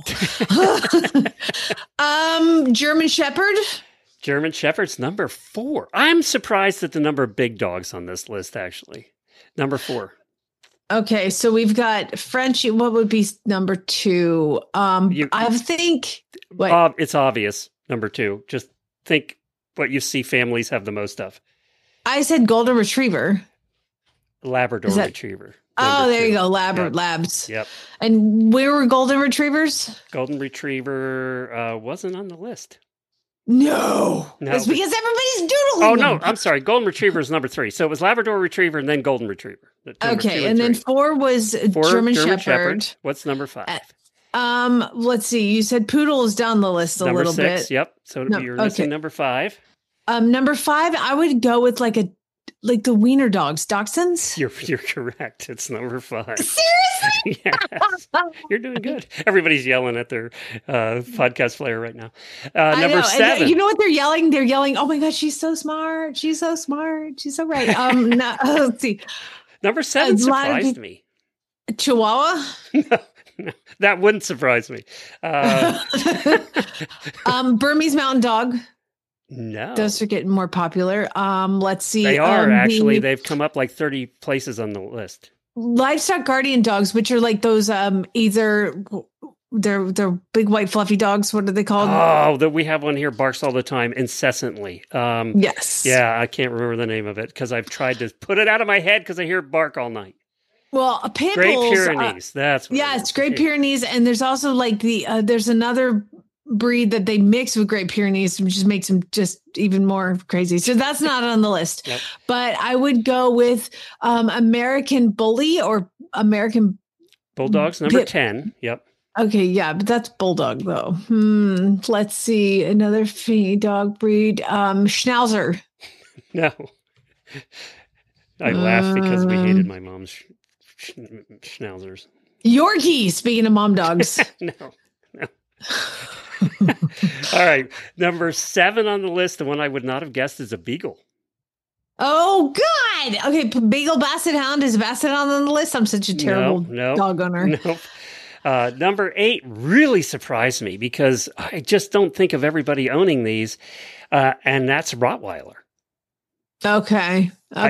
German Shepherd. German Shepherd's number 4. I'm surprised at the number of big dogs on this list, actually. Number 4. Okay, so we've got Frenchie. What would be number 2? I think... it's obvious, number 2. Just think what you see families have the most of. I said golden retriever. Labrador retriever. Oh, there 2. You go. Labs. Yep. And where were golden retrievers? Golden retriever wasn't on the list. No. It's because everybody's doodling. Oh, no. I'm sorry. Golden retriever is number 3. So it was Labrador retriever and then golden retriever. Okay. And then 4 was German Shepherd. What's number 5? Let's see. You said poodle is down the list a little 6, bit. Yep. So you're missing number 5. Number 5, I would go with like the wiener dogs, dachshunds. You're correct. It's number 5. Seriously? Yes. You're doing good. Everybody's yelling at their podcast player right now. Number 7. You know what they're yelling? They're yelling, "Oh my God, she's so smart. She's so smart. She's so right." Let's see. Number 7 surprised me. Chihuahua? No, that wouldn't surprise me. Burmese mountain dog. No. Those are getting more popular. Let's see. They are actually. They've come up like 30 places on the list. Livestock guardian dogs, which are like those either they're big white fluffy dogs. What are they called? Oh, we have one here, barks all the time, incessantly. Yes. Yeah, I can't remember the name of it because I've tried to put it out of my head because I hear it bark all night. Well, pit Great bulls. Pyrenees. That's what it's Great Pyrenees, and there's also like there's another breed that they mix with Great Pyrenees, which just makes them just even more crazy. So that's not on the list. Yep. But I would go with American Bully or American Bulldogs, number 10. Yep. Okay, yeah, but that's bulldog though. Let's see, another dog breed, Schnauzer. No, I laughed because we hated my mom's Schnauzers. Yorkie. Speaking of mom dogs, no. All right, number 7 on the list, the one I would not have guessed is a beagle. Oh God! Okay, Beagle Basset Hound. Is Basset Hound on the list? I'm such a terrible dog owner. Nope. Number 8 really surprised me because I just don't think of everybody owning these, and that's Rottweiler. Okay.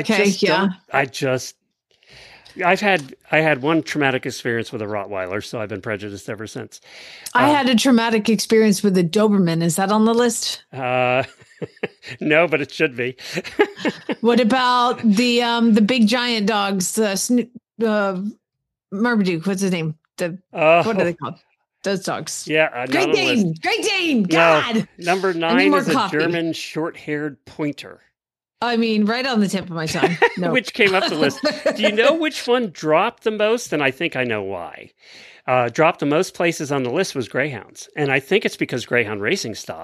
I had one traumatic experience with a Rottweiler, so I've been prejudiced ever since. I had a traumatic experience with a Doberman. Is that on the list? No, but it should be. What about the big giant dogs? Marmaduke. What's his name? What are they called? Those dogs. Yeah. Great Dane. Great Dane. God. No, number 9 is a German short-haired pointer. I mean, right on the tip of my tongue. No. Which came up the list. Do you know which one dropped the most? And I think I know why. Dropped the most places on the list was greyhounds. And I think it's because greyhound racing stopped.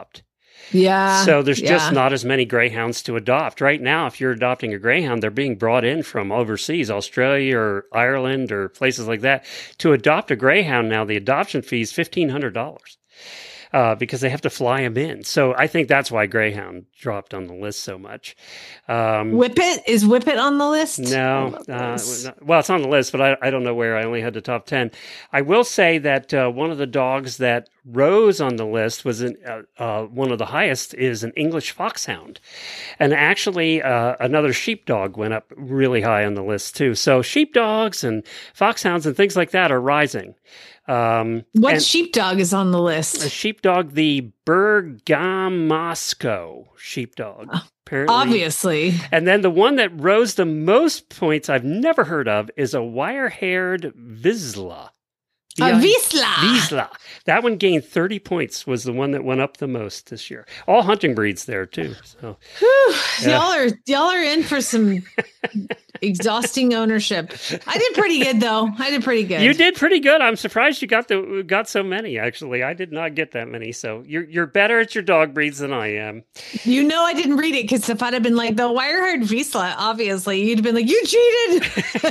Yeah. So there's just not as many greyhounds to adopt. Right now, if you're adopting a greyhound, they're being brought in from overseas, Australia or Ireland or places like that. To adopt a greyhound now, the adoption fee is $1,500. Because they have to fly them in. So I think that's why Greyhound dropped on the list so much. Whippet? Is Whippet on the list? No. Well, it's on the list, but I don't know where. I only had the top 10. I will say that one of the dogs that rose on the list was one of the highest is an English foxhound. And actually, another sheepdog went up really high on the list, too. So sheepdogs and foxhounds and things like that are rising. What sheepdog is on the list? A sheepdog, the Bergamasco sheepdog. Apparently. Obviously. And then the one that rose the most points I've never heard of is a wire-haired Vizsla. Vizsla. That one gained 30 points, was the one that went up the most this year. All hunting breeds there, too. So, Y'all are in for some exhausting ownership. I did pretty good, though. You did pretty good. I'm surprised you got so many, actually. I did not get that many. So you're better at your dog breeds than I am. You know I didn't read it, because if I'd have been like, the wire-haired Vizsla, obviously, you'd have been like, you cheated!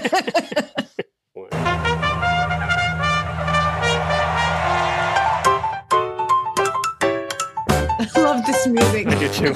I love this music. I do too.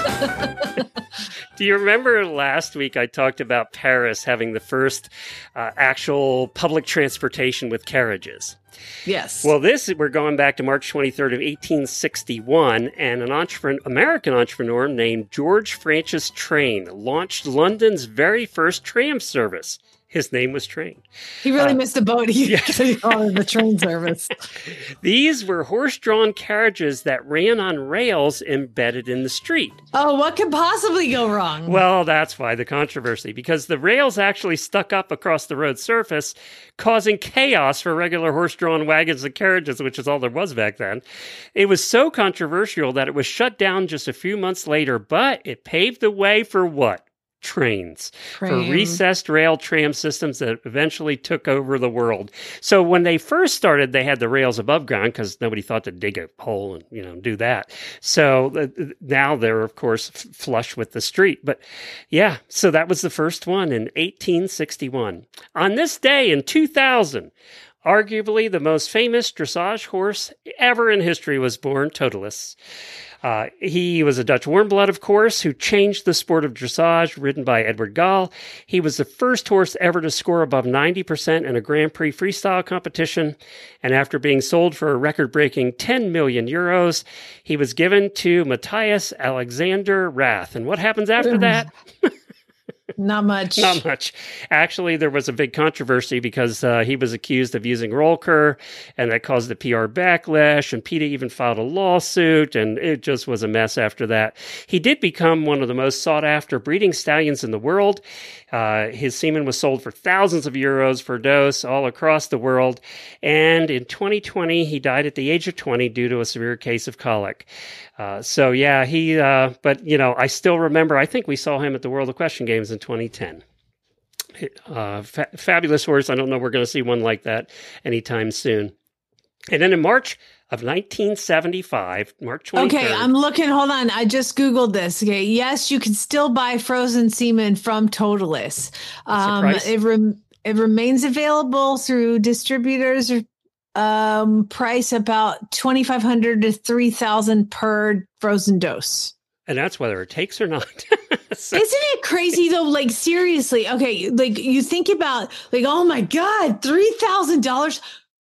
Do you remember last week I talked about Paris having the first actual public transportation with carriages? Yes. Well, we're going back to March 23rd of 1861, and an American entrepreneur named George Francis Train launched London's very first tram service. His name was Train. He really missed the boat. He called it the train service. These were horse-drawn carriages that ran on rails embedded in the street. Oh, what could possibly go wrong? Well, that's why the controversy, because the rails actually stuck up across the road surface, causing chaos for regular horse-drawn wagons and carriages, which is all there was back then. It was so controversial that it was shut down just a few months later, but it paved the way for what? Trains. For recessed rail tram systems that eventually took over the world. So when they first started, they had the rails above ground because nobody thought to dig a hole and do that. So now they're of course flush with the street. But yeah, so that was the first one in 1861. On this day in 2000, arguably the most famous dressage horse ever in history was born, Totilas. He was a Dutch warmblood, of course, who changed the sport of dressage, ridden by Edward Gal. He was the first horse ever to score above 90% in a Grand Prix freestyle competition. And after being sold for a record-breaking 10 million euros, he was given to Matthias Alexander Rath. And what happens after that? Not much. Not much. Actually, there was a big controversy because he was accused of using Rollkur, and that caused a PR backlash, and PETA even filed a lawsuit, and it just was a mess after that. He did become one of the most sought-after breeding stallions in the world. His semen was sold for thousands of euros per dose all across the world, and in 2020, he died at the age of 20 due to a severe case of colic. But I still remember, I think we saw him at the World Equestrian Games in 2010. Fabulous horse. I don't know we're going to see one like that anytime soon. And then in March of 1975, March 23rd. Okay, I'm looking. Hold on. I just Googled this. Okay. Yes, you can still buy frozen semen from Totilas. It remains available through distributors. Price about $2,500 to $3,000 per frozen dose. And that's whether it takes or not. Isn't it crazy though? Like seriously. Okay. Like you think about like, oh my God, $3,000.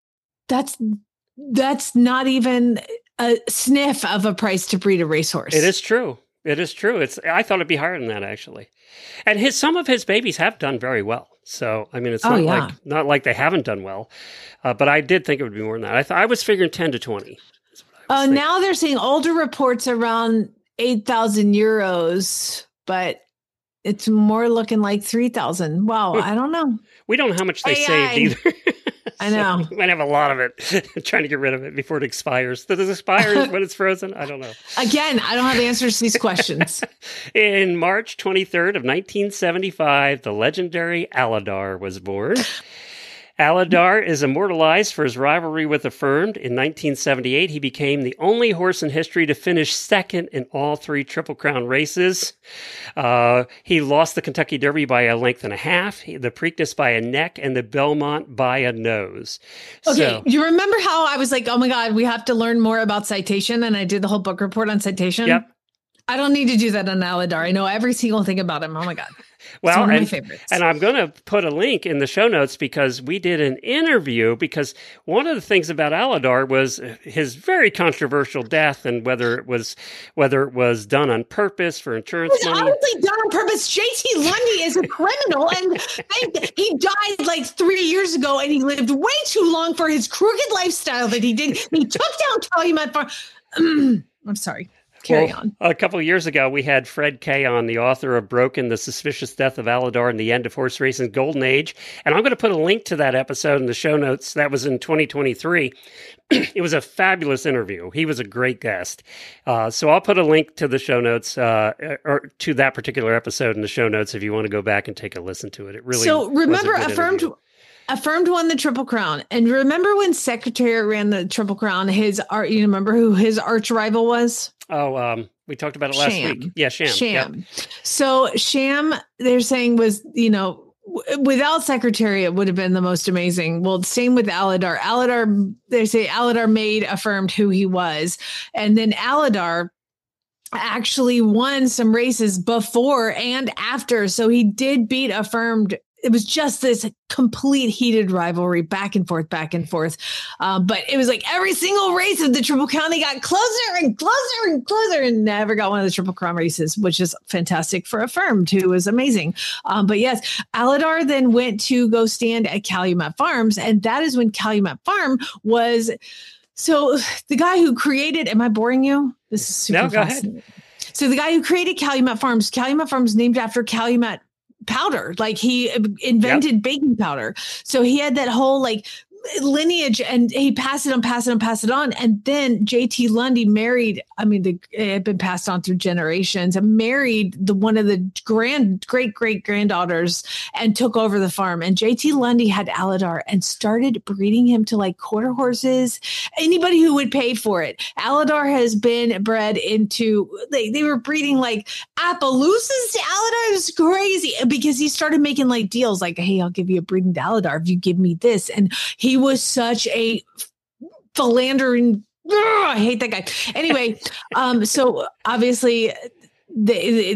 That's not even a sniff of a price to breed a racehorse. It is true. I thought it'd be higher than that actually. And some of his babies have done very well. So, I mean, it's not like they haven't done well. But I did think it would be more than that. I was figuring 10 to 20. Now they're saying older reports around 8,000 euros, but it's more looking like 3,000. Wow. I don't know. We don't know how much they saved either. I know. We might have a lot of it. Trying to get rid of it before it expires. Does it expire when it's frozen? I don't know. Again, I don't have the answers to these questions. In March 23rd of 1975, the legendary Aladar was born. Aladar is immortalized for his rivalry with Affirmed. In 1978, he became the only horse in history to finish second in all 3 Triple Crown races. He lost the Kentucky Derby by a length and a half, the Preakness by a neck, and the Belmont by a nose. Okay, you remember how I was like, oh my God, we have to learn more about Citation, and I did the whole book report on Citation? Yep. I don't need to do that on Aladar. I know every single thing about him. Oh my God. Well, it's one of my favorites. And I'm going to put a link in the show notes because we did an interview, because one of the things about Aladar was his very controversial death, and whether it was done on purpose for insurance It was money. obviously done on purpose. JT Lundy is a criminal, and he died like 3 years ago, and he lived way too long for his crooked lifestyle that he did. He took down Calumet Farm. I'm sorry. Carry on. A couple of years ago, we had Fred Kay on, the author of Broken, The Suspicious Death of Aladar and the End of Horse Racing's Golden Age. And I'm going to put a link to that episode in the show notes. That was in 2023. It was a fabulous interview. He was a great guest. So I'll put a link to the show notes, or to that particular episode in the show notes if you want to go back and take a listen to it. It really So remember, was a good interview. Affirmed won the Triple Crown. And remember when Secretary ran the Triple Crown, you remember who his arch rival was? Oh, we talked about it last week. Yeah, Sham. Sham. Yep. So Sham, they're saying, was, without Secretary, it would have been the most amazing. Well, same with Aladar. They say Aladar made Affirmed who he was. And then Aladar actually won some races before and after. So he did beat Affirmed. It was just this complete heated rivalry, back and forth. But it was like every single race of the Triple Crown, they got closer and closer and closer, and never got one of the Triple Crown races, which is fantastic for Affirmed, who was amazing. But yes, Aladar then went to go stand at Calumet Farms, and that is when Calumet Farm was. So the guy who created, am I boring you? This is super fascinating. Go ahead. So the guy who created Calumet Farms named after Calumet powder. Like, he invented baking powder. So he had that whole like lineage, and he passed it on. And then JT Lundy married, it had been passed on through generations, and married one of the great granddaughters, and took over the farm. And JT Lundy had Aladar and started breeding him to like quarter horses, anybody who would pay for it. Aladar has been bred into, they were breeding like Appaloosas to Aladar. It was crazy, because he started making like deals like, hey, I'll give you a breeding to Aladar if you give me this. And he was such a philandering. I hate that guy. Anyway, so obviously they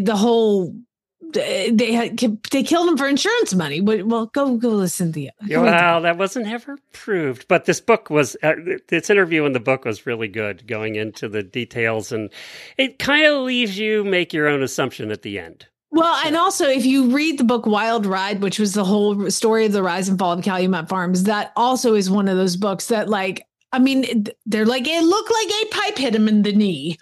killed him for insurance money. Well, go listen to it. Well, that wasn't ever proved. But this book was, this interview in the book was really good, going into the details, and it kind of leaves you make your own assumption at the end. Well, and also, if you read the book Wild Ride, which was the whole story of the rise and fall of Calumet Farms, that also is one of those books that, like, they're like, it looked like a pipe hit him in the knee,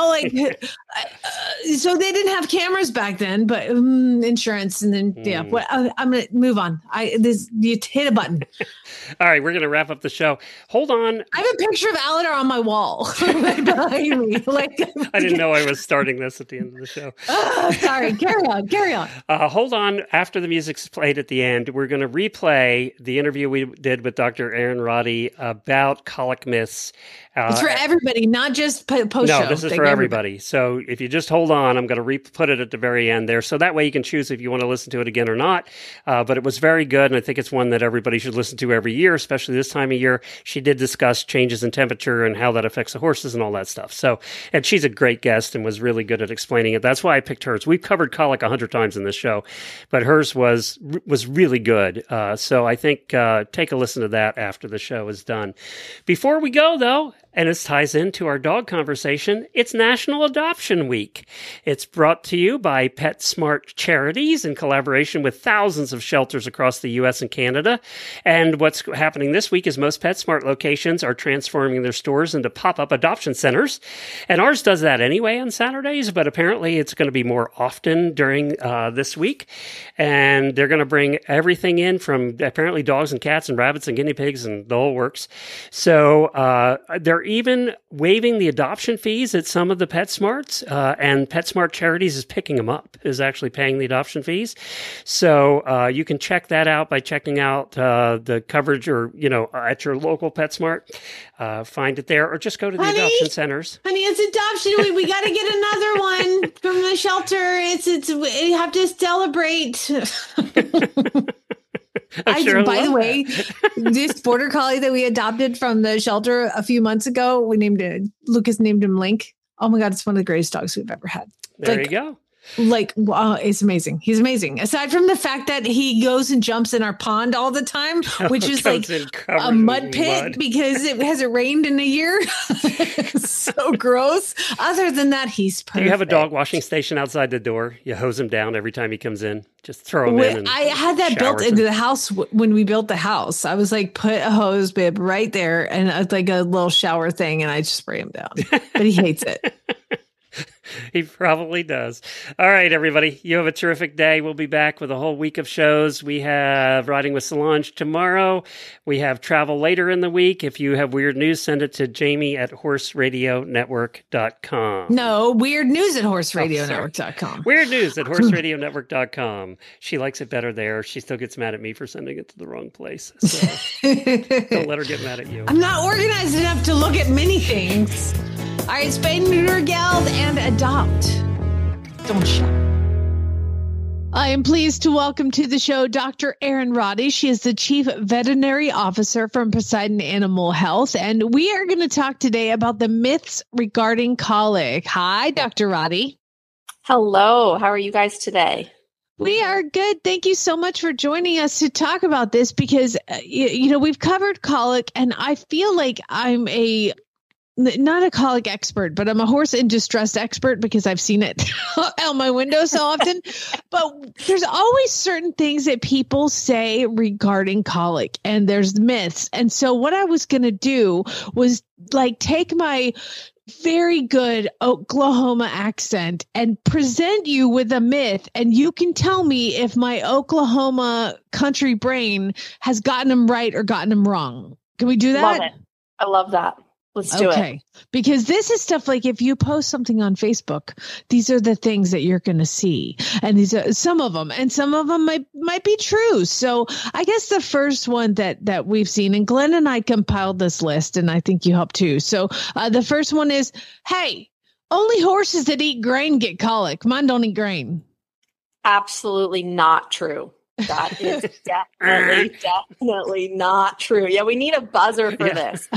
so they didn't have cameras back then, but insurance. And then, I'm going to move on. You hit a button. All right, we're going to wrap up the show. Hold on. I have a picture of Aladar on my wall right behind me. I didn't know I was starting this at the end of the show. Sorry. Carry on. Hold on. After the music's played at the end, we're going to replay the interview we did with Dr. Aaron Roddy about colic myths. It's for everybody, not just post-show. No, this is for everybody. So if you just hold on, I'm going to put it at the very end there. So that way you can choose if you want to listen to it again or not. But it was very good, and I think it's one that everybody should listen to every year, especially this time of year. She did discuss changes in temperature and how that affects the horses and all that stuff. So, and she's a great guest and was really good at explaining it. That's why I picked hers. We've covered colic 100 times in this show, but hers was really good. So I think take a listen to that after the show is done. Before we go, though, and this ties into our dog conversation, it's National Adoption Week. It's brought to you by PetSmart Charities in collaboration with thousands of shelters across the U.S. and Canada. And what's happening this week is most PetSmart locations are transforming their stores into pop-up adoption centers. And ours does that anyway on Saturdays, but apparently it's going to be more often during this week. And they're going to bring everything in from apparently dogs and cats and rabbits and guinea pigs and the whole works. So there even waiving the adoption fees at some of the PetSmarts, and PetSmart Charities is picking them up, is actually paying the adoption fees. So you can check that out by checking out the coverage, or at your local PetSmart. Find it there, or just go to the adoption centers. Honey, it's adoption. We got to get another one from the shelter. It's we have to celebrate. By the way, this border collie that we adopted from the shelter a few months ago, Lucas named him Link. Oh my God, it's one of the greatest dogs we've ever had. There you go. Wow, it's amazing. He's amazing. Aside from the fact that he goes and jumps in our pond all the time, which is like a mud pit because it hasn't rained in a year. So gross. Other than that, he's perfect. Do you have a dog washing station outside the door? You hose him down every time he comes in. Just throw him in. I had that built into the house when we built the house. I was like, put a hose bib right there and like a little shower thing, and I just spray him down. But he hates it. He probably does. All right, everybody. You have a terrific day. We'll be back with a whole week of shows. We have Riding with Solange tomorrow. We have travel later in the week. If you have weird news, send it to Jamie at horseradionetwork.com. No, weird news at horseradionetwork.com. Weird news at horseradionetwork.com. She likes it better there. She still gets mad at me for sending it to the wrong place. So don't let her get mad at you. I'm not organized enough to look at many things. All right, spay and neuter, geld, and adopt. Don't shop. I am pleased to welcome to the show Dr. Erin Roddy. She is the Chief Veterinary Officer from Poseidon Animal Health, and we are going to talk today about the myths regarding colic. Hi, Dr. Roddy. Hello. How are you guys today? We are good. Thank you so much for joining us to talk about this because, we've covered colic, and I feel like I'm not a colic expert, but I'm a horse in distress expert because I've seen it out my window so often. But there's always certain things that people say regarding colic, and there's myths. And so what I was going to do was take my very good Oklahoma accent and present you with a myth, and you can tell me if my Oklahoma country brain has gotten them right or gotten them wrong. Can we do that? Love it. I love that. Let's do it. Because this is stuff like if you post something on Facebook, these are the things that you're going to see. And these are some of them, and some of them might be true. So I guess the first one that we've seen, and Glenn and I compiled this list, and I think you helped too. So the first one is, hey, only horses that eat grain get colic. Mine don't eat grain. Absolutely not true. That is definitely not true. Yeah, we need a buzzer for this.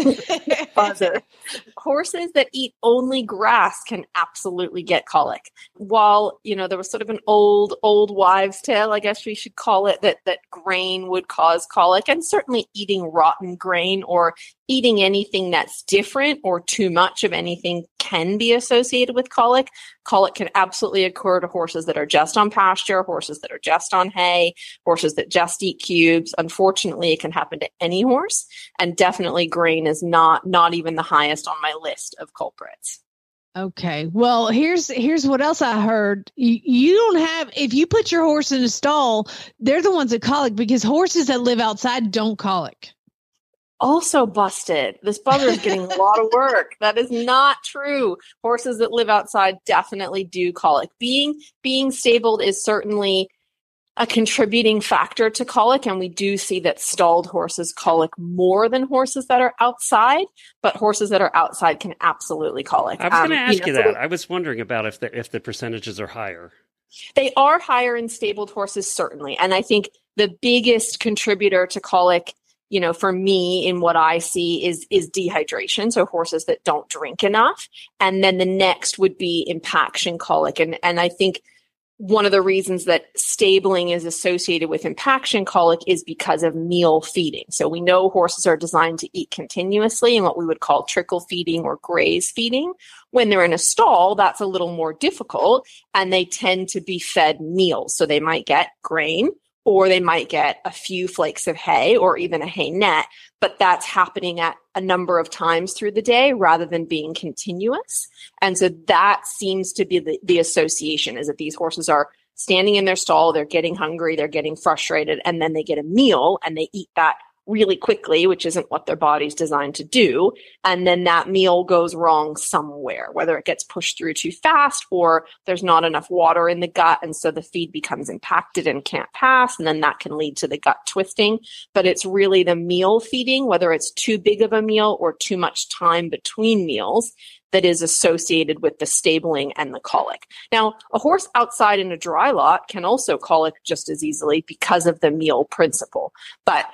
Buzzer. Horses that eat only grass can absolutely get colic. While, there was sort of an old wives' tale, I guess we should call it, that grain would cause colic, and certainly eating rotten grain or eating anything that's different or too much of anything can be associated with colic. Colic can absolutely occur to horses that are just on pasture, horses that are just on hay, horses that just eat cubes. Unfortunately, it can happen to any horse, and definitely grain is not even the highest on my list of culprits. Okay. Well, here's what else I heard. You don't have, if you put your horse in a stall, they're the ones that colic, because horses that live outside don't colic. Also busted. This buzzer is getting a lot of work. That is not true. Horses that live outside definitely do colic. Being stabled is certainly a contributing factor to colic, and we do see that stalled horses colic more than horses that are outside, but horses that are outside can absolutely colic. I was going to ask you that. I was wondering about if the percentages are higher. They are higher in stabled horses, certainly. And I think the biggest contributor to colic, for me, in what I see is dehydration. So horses that don't drink enough. And then the next would be impaction colic. And I think one of the reasons that stabling is associated with impaction colic is because of meal feeding. So we know horses are designed to eat continuously in what we would call trickle feeding or graze feeding. When they're in a stall, that's a little more difficult, and they tend to be fed meals. So they might get grain, or they might get a few flakes of hay or even a hay net, but that's happening at a number of times through the day rather than being continuous. And so that seems to be the association, is that these horses are standing in their stall, they're getting hungry, they're getting frustrated, and then they get a meal and they eat that really quickly, which isn't what their body's designed to do. And then that meal goes wrong somewhere, whether it gets pushed through too fast or there's not enough water in the gut. And so the feed becomes impacted and can't pass. And then that can lead to the gut twisting. But it's really the meal feeding, whether it's too big of a meal or too much time between meals, that is associated with the stabling and the colic. Now, a horse outside in a dry lot can also colic just as easily because of the meal principle. But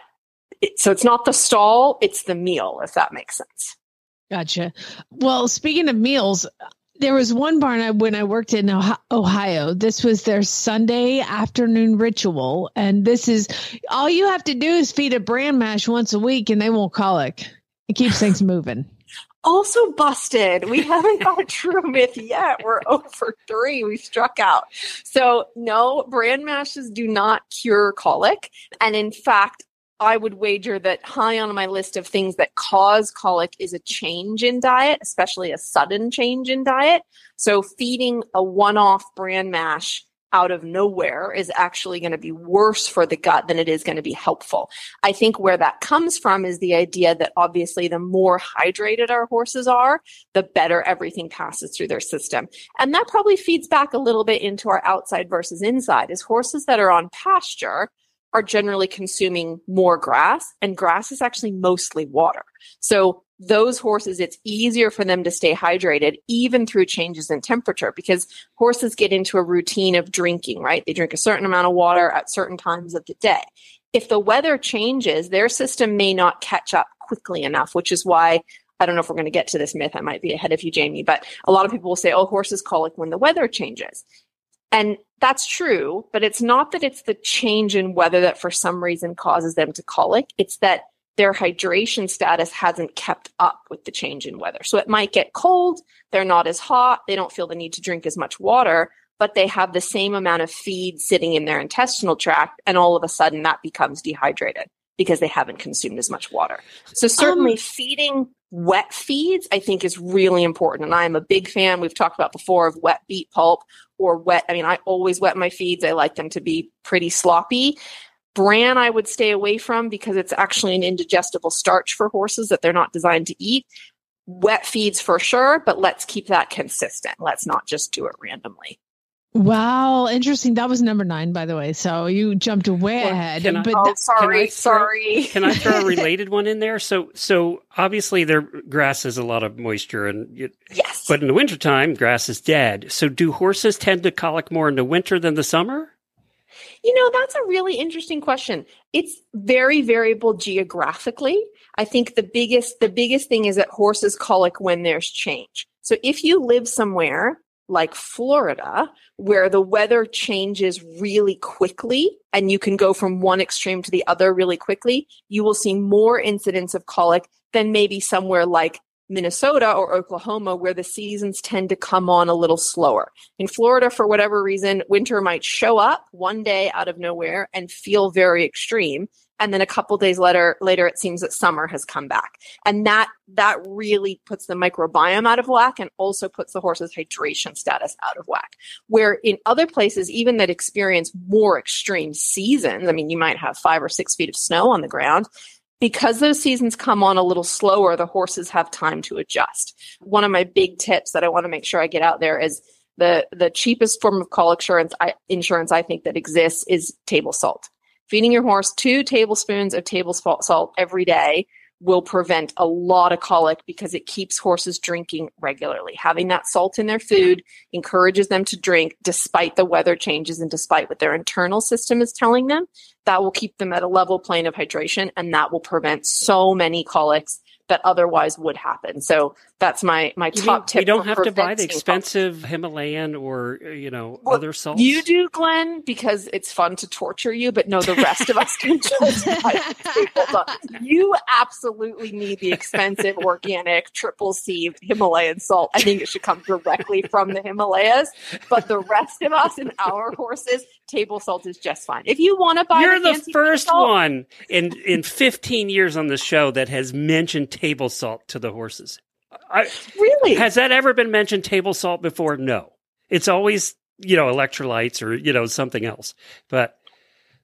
so it's not the stall, it's the meal, if that makes sense. Gotcha. Well, speaking of meals, there was one barn when I worked in Ohio. This was their Sunday afternoon ritual. And this is all you have to do is feed a bran mash once a week and they won't colic. It keeps things moving. Also busted. We haven't got a true myth yet. We're 0 for 3. We struck out. So no, bran mashes do not cure colic. And in fact, I would wager that high on my list of things that cause colic is a change in diet, especially a sudden change in diet. So feeding a one-off bran mash out of nowhere is actually going to be worse for the gut than it is going to be helpful. I think where that comes from is the idea that obviously the more hydrated our horses are, the better everything passes through their system. And that probably feeds back a little bit into our outside versus inside, is horses that are on pasture are generally consuming more grass, and grass is actually mostly water. So those horses, it's easier for them to stay hydrated even through changes in temperature, because horses get into a routine of drinking, right? They drink a certain amount of water at certain times of the day. If the weather changes, their system may not catch up quickly enough, which is why, I don't know if we're going to get to this myth, I might be ahead of you, Jamie, but a lot of people will say, oh, horses colic when the weather changes. And that's true, but it's not that it's the change in weather that for some reason causes them to colic. It's that their hydration status hasn't kept up with the change in weather. So it might get cold, they're not as hot, they don't feel the need to drink as much water, but they have the same amount of feed sitting in their intestinal tract, and all of a sudden that becomes dehydrated because they haven't consumed as much water. So certainly feeding wet feeds, I think, is really important. And I'm a big fan, we've talked about before, of wet beet pulp or wet. I mean, I always wet my feeds. I like them to be pretty sloppy. Bran I would stay away from because it's actually an indigestible starch for horses that they're not designed to eat. Wet feeds for sure, but let's keep that consistent. Let's not just do it randomly. Wow, interesting. That was number 9, by the way. So you jumped way ahead. Sorry. Can I throw a related one in there? So obviously their grass has a lot of moisture, and yes, but in the wintertime, grass is dead. So do horses tend to colic more in the winter than the summer? You know, that's a really interesting question. It's very variable geographically. I think the biggest thing is that horses colic when there's change. So if you live somewhere like Florida, where the weather changes really quickly and you can go from one extreme to the other really quickly, you will see more incidents of colic than maybe somewhere like Minnesota or Oklahoma, where the seasons tend to come on a little slower. In Florida, for whatever reason, winter might show up one day out of nowhere and feel very extreme. And then a couple days later, it seems that summer has come back. And that really puts the microbiome out of whack and also puts the horse's hydration status out of whack. Where in other places, even that experience more extreme seasons, I mean, you might have 5 or 6 feet of snow on the ground, because those seasons come on a little slower, the horses have time to adjust. One of my big tips that I want to make sure I get out there is the cheapest form of colic insurance I think that exists is table salt. Feeding your horse 2 tablespoons of table salt every day will prevent a lot of colic because it keeps horses drinking regularly. Having that salt in their food encourages them to drink despite the weather changes and despite what their internal system is telling them. That will keep them at a level plane of hydration, and that will prevent so many colics that otherwise would happen. So that's my top tip. You don't have to buy the expensive Himalayan or, other salts. You do, Glenn, because it's fun to torture you, but no, the rest of us can just buy table salt. You absolutely need the expensive, organic, triple sieved Himalayan salt. I think it should come directly from the Himalayas, but the rest of us and our horses, table salt is just fine. If you want to buy You're the first one in 15 years on the show that has mentioned table salt to the horses. Really? Has that ever been mentioned, table salt, before? No. It's always, electrolytes or, something else. But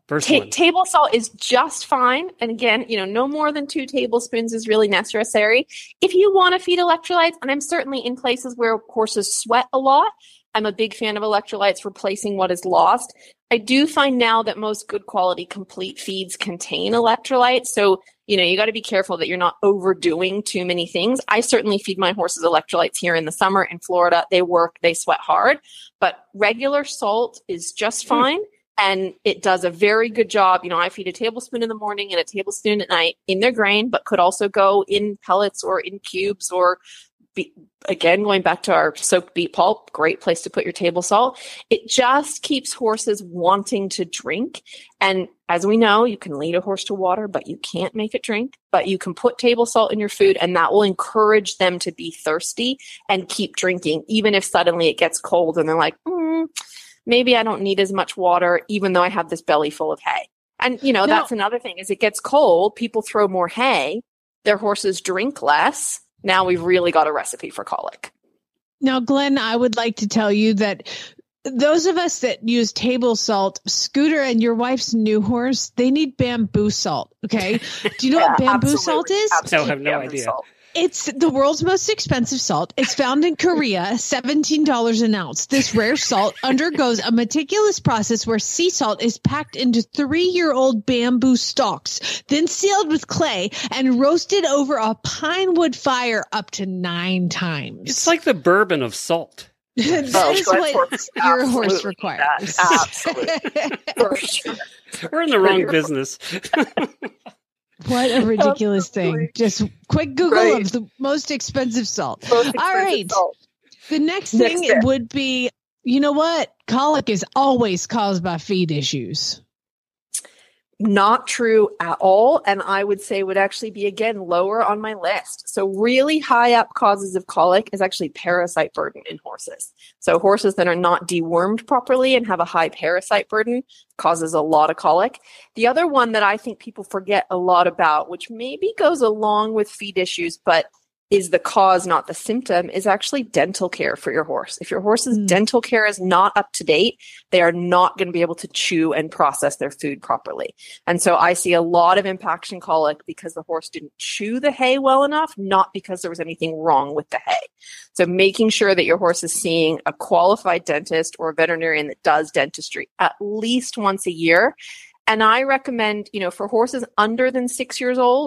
First one. Table salt is just fine. And again, no more than 2 tablespoons is really necessary. If you want to feed electrolytes, and I'm certainly in places where horses sweat a lot, I'm a big fan of electrolytes replacing what is lost. I do find now that most good quality complete feeds contain electrolytes. So, you got to be careful that you're not overdoing too many things. I certainly feed my horses electrolytes here in the summer in Florida. They work, they sweat hard, but regular salt is just fine. And it does a very good job. I feed a tablespoon in the morning and a tablespoon at night in their grain, but could also go in pellets or in cubes or again, going back to our soaked beet pulp, great place to put your table salt. It just keeps horses wanting to drink. And as we know, you can lead a horse to water, but you can't make it drink. But you can put table salt in your food, and that will encourage them to be thirsty and keep drinking, even if suddenly it gets cold and they're like, maybe I don't need as much water, even though I have this belly full of hay. And, that's another thing. As it gets cold, people throw more hay. Their horses drink less. Now we've really got a recipe for colic. Now, Glenn, I would like to tell you that those of us that use table salt, Scooter and your wife's new horse, they need bamboo salt. Okay. Do you know what bamboo salt is? No, I have no idea. Salt. It's the world's most expensive salt. It's found in Korea, $17 an ounce. This rare salt undergoes a meticulous process where sea salt is packed into 3-year-old bamboo stalks, then sealed with clay and roasted over a pine wood fire up to 9 times. It's like the bourbon of salt. That is what your horse requires. Absolutely. For sure. We're in the wrong business. What a ridiculous thing. Just quick Google of the most expensive salt. All right. Salt. The next thing would be, you know what? Colic is always caused by feed issues. Not true at all. And I would say would actually be, again, lower on my list. So really high up causes of colic is actually parasite burden in horses. So horses that are not dewormed properly and have a high parasite burden causes a lot of colic. The other one that I think people forget a lot about, which maybe goes along with feed issues, but is the cause, not the symptom, is actually dental care for your horse. If your horse's dental care is not up to date, they are not going to be able to chew and process their food properly. And so I see a lot of impaction colic because the horse didn't chew the hay well enough, not because there was anything wrong with the hay. So making sure that your horse is seeing a qualified dentist or a veterinarian that does dentistry at least once a year. And I recommend, for horses under 6 years old,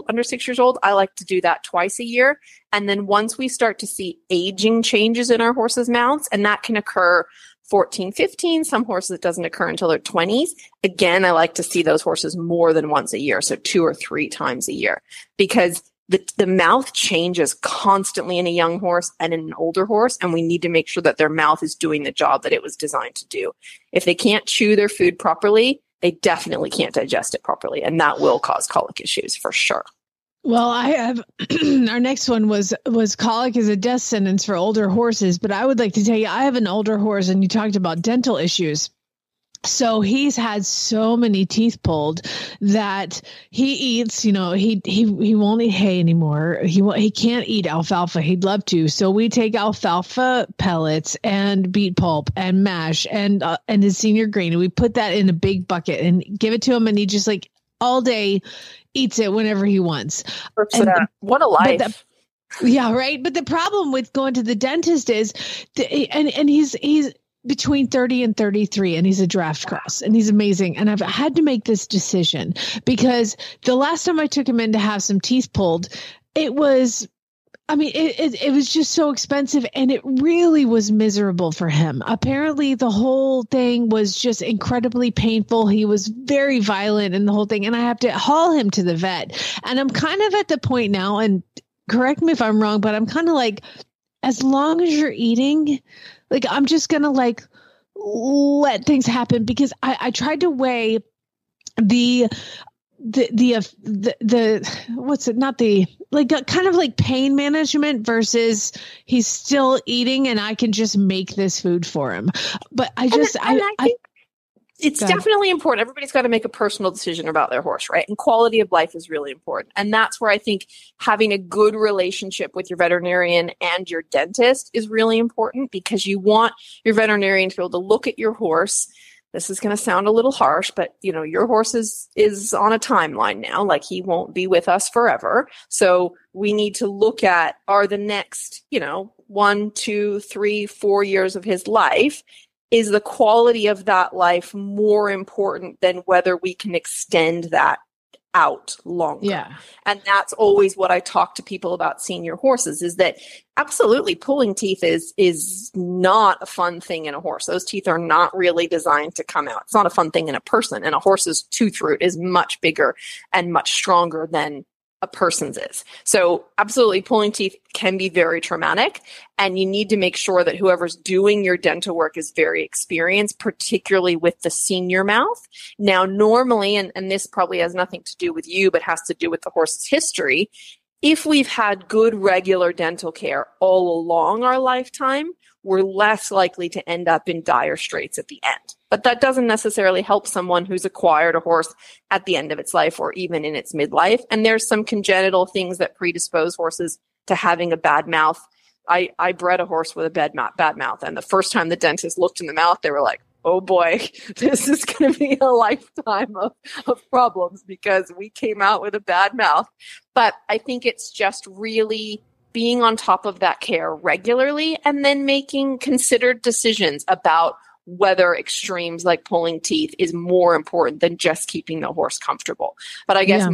I like to do that twice a year. And then once we start to see aging changes in our horses' mouths, and that can occur 14, 15, some horses it doesn't occur until their 20s. Again, I like to see those horses more than once a year, so 2 or 3 times a year, because the mouth changes constantly in a young horse and in an older horse, and we need to make sure that their mouth is doing the job that it was designed to do. If they can't chew their food properly, they definitely can't digest it properly, and that will cause colic issues for sure. Well, I have our next one was colic is a death sentence for older horses, but I would like to tell you I have an older horse, and you talked about dental issues. So he's had so many teeth pulled that he eats, he won't eat hay anymore. He can't eat alfalfa. He'd love to. So we take alfalfa pellets and beet pulp and mash and his senior grain, and we put that in a big bucket and give it to him. And he just all day eats it whenever he wants. What a life. Yeah, right. But the problem with going to the dentist is, and he's between 30 and 33, and he's a draft cross, and he's amazing. And I've had to make this decision because the last time I took him in to have some teeth pulled, it was just so expensive, and it really was miserable for him. Apparently the whole thing was just incredibly painful. He was very violent in the whole thing, and I have to haul him to the vet. And I'm kind of at the point now, and correct me if I'm wrong, but I'm kind of like, as long as you're eating, I'm just going to let things happen, because I tried to weigh the what's it? Not the, kind of pain management versus he's still eating and I can just make this food for him. But I think it's definitely important. Everybody's got to make a personal decision about their horse, right? And quality of life is really important. And that's where I think having a good relationship with your veterinarian and your dentist is really important, because you want your veterinarian to be able to look at your horse, this is going to sound a little harsh, but your horse is on a timeline now. Like, he won't be with us forever. So we need to look at, are the next, 1, 2, 3, 4 years of his life, is the quality of that life more important than whether we can extend that out longer? Yeah. And that's always what I talk to people about senior horses, is that absolutely pulling teeth is not a fun thing in a horse. Those teeth are not really designed to come out. It's not a fun thing in a person, and a horse's tooth root is much bigger and much stronger than a person's is. So absolutely, pulling teeth can be very traumatic, and you need to make sure that whoever's doing your dental work is very experienced, particularly with the senior mouth. Now, normally, and this probably has nothing to do with you, but has to do with the horse's history, if we've had good regular dental care all along our lifetime, we're less likely to end up in dire straits at the end. But that doesn't necessarily help someone who's acquired a horse at the end of its life or even in its midlife. And there's some congenital things that predispose horses to having a bad mouth. I bred a horse with a bad mouth. And the first time the dentist looked in the mouth, they were like, oh boy, this is going to be a lifetime of problems because we came out with a bad mouth. But I think it's just really being on top of that care regularly and then making considered decisions about whether extremes like pulling teeth is more important than just keeping the horse comfortable. But I guess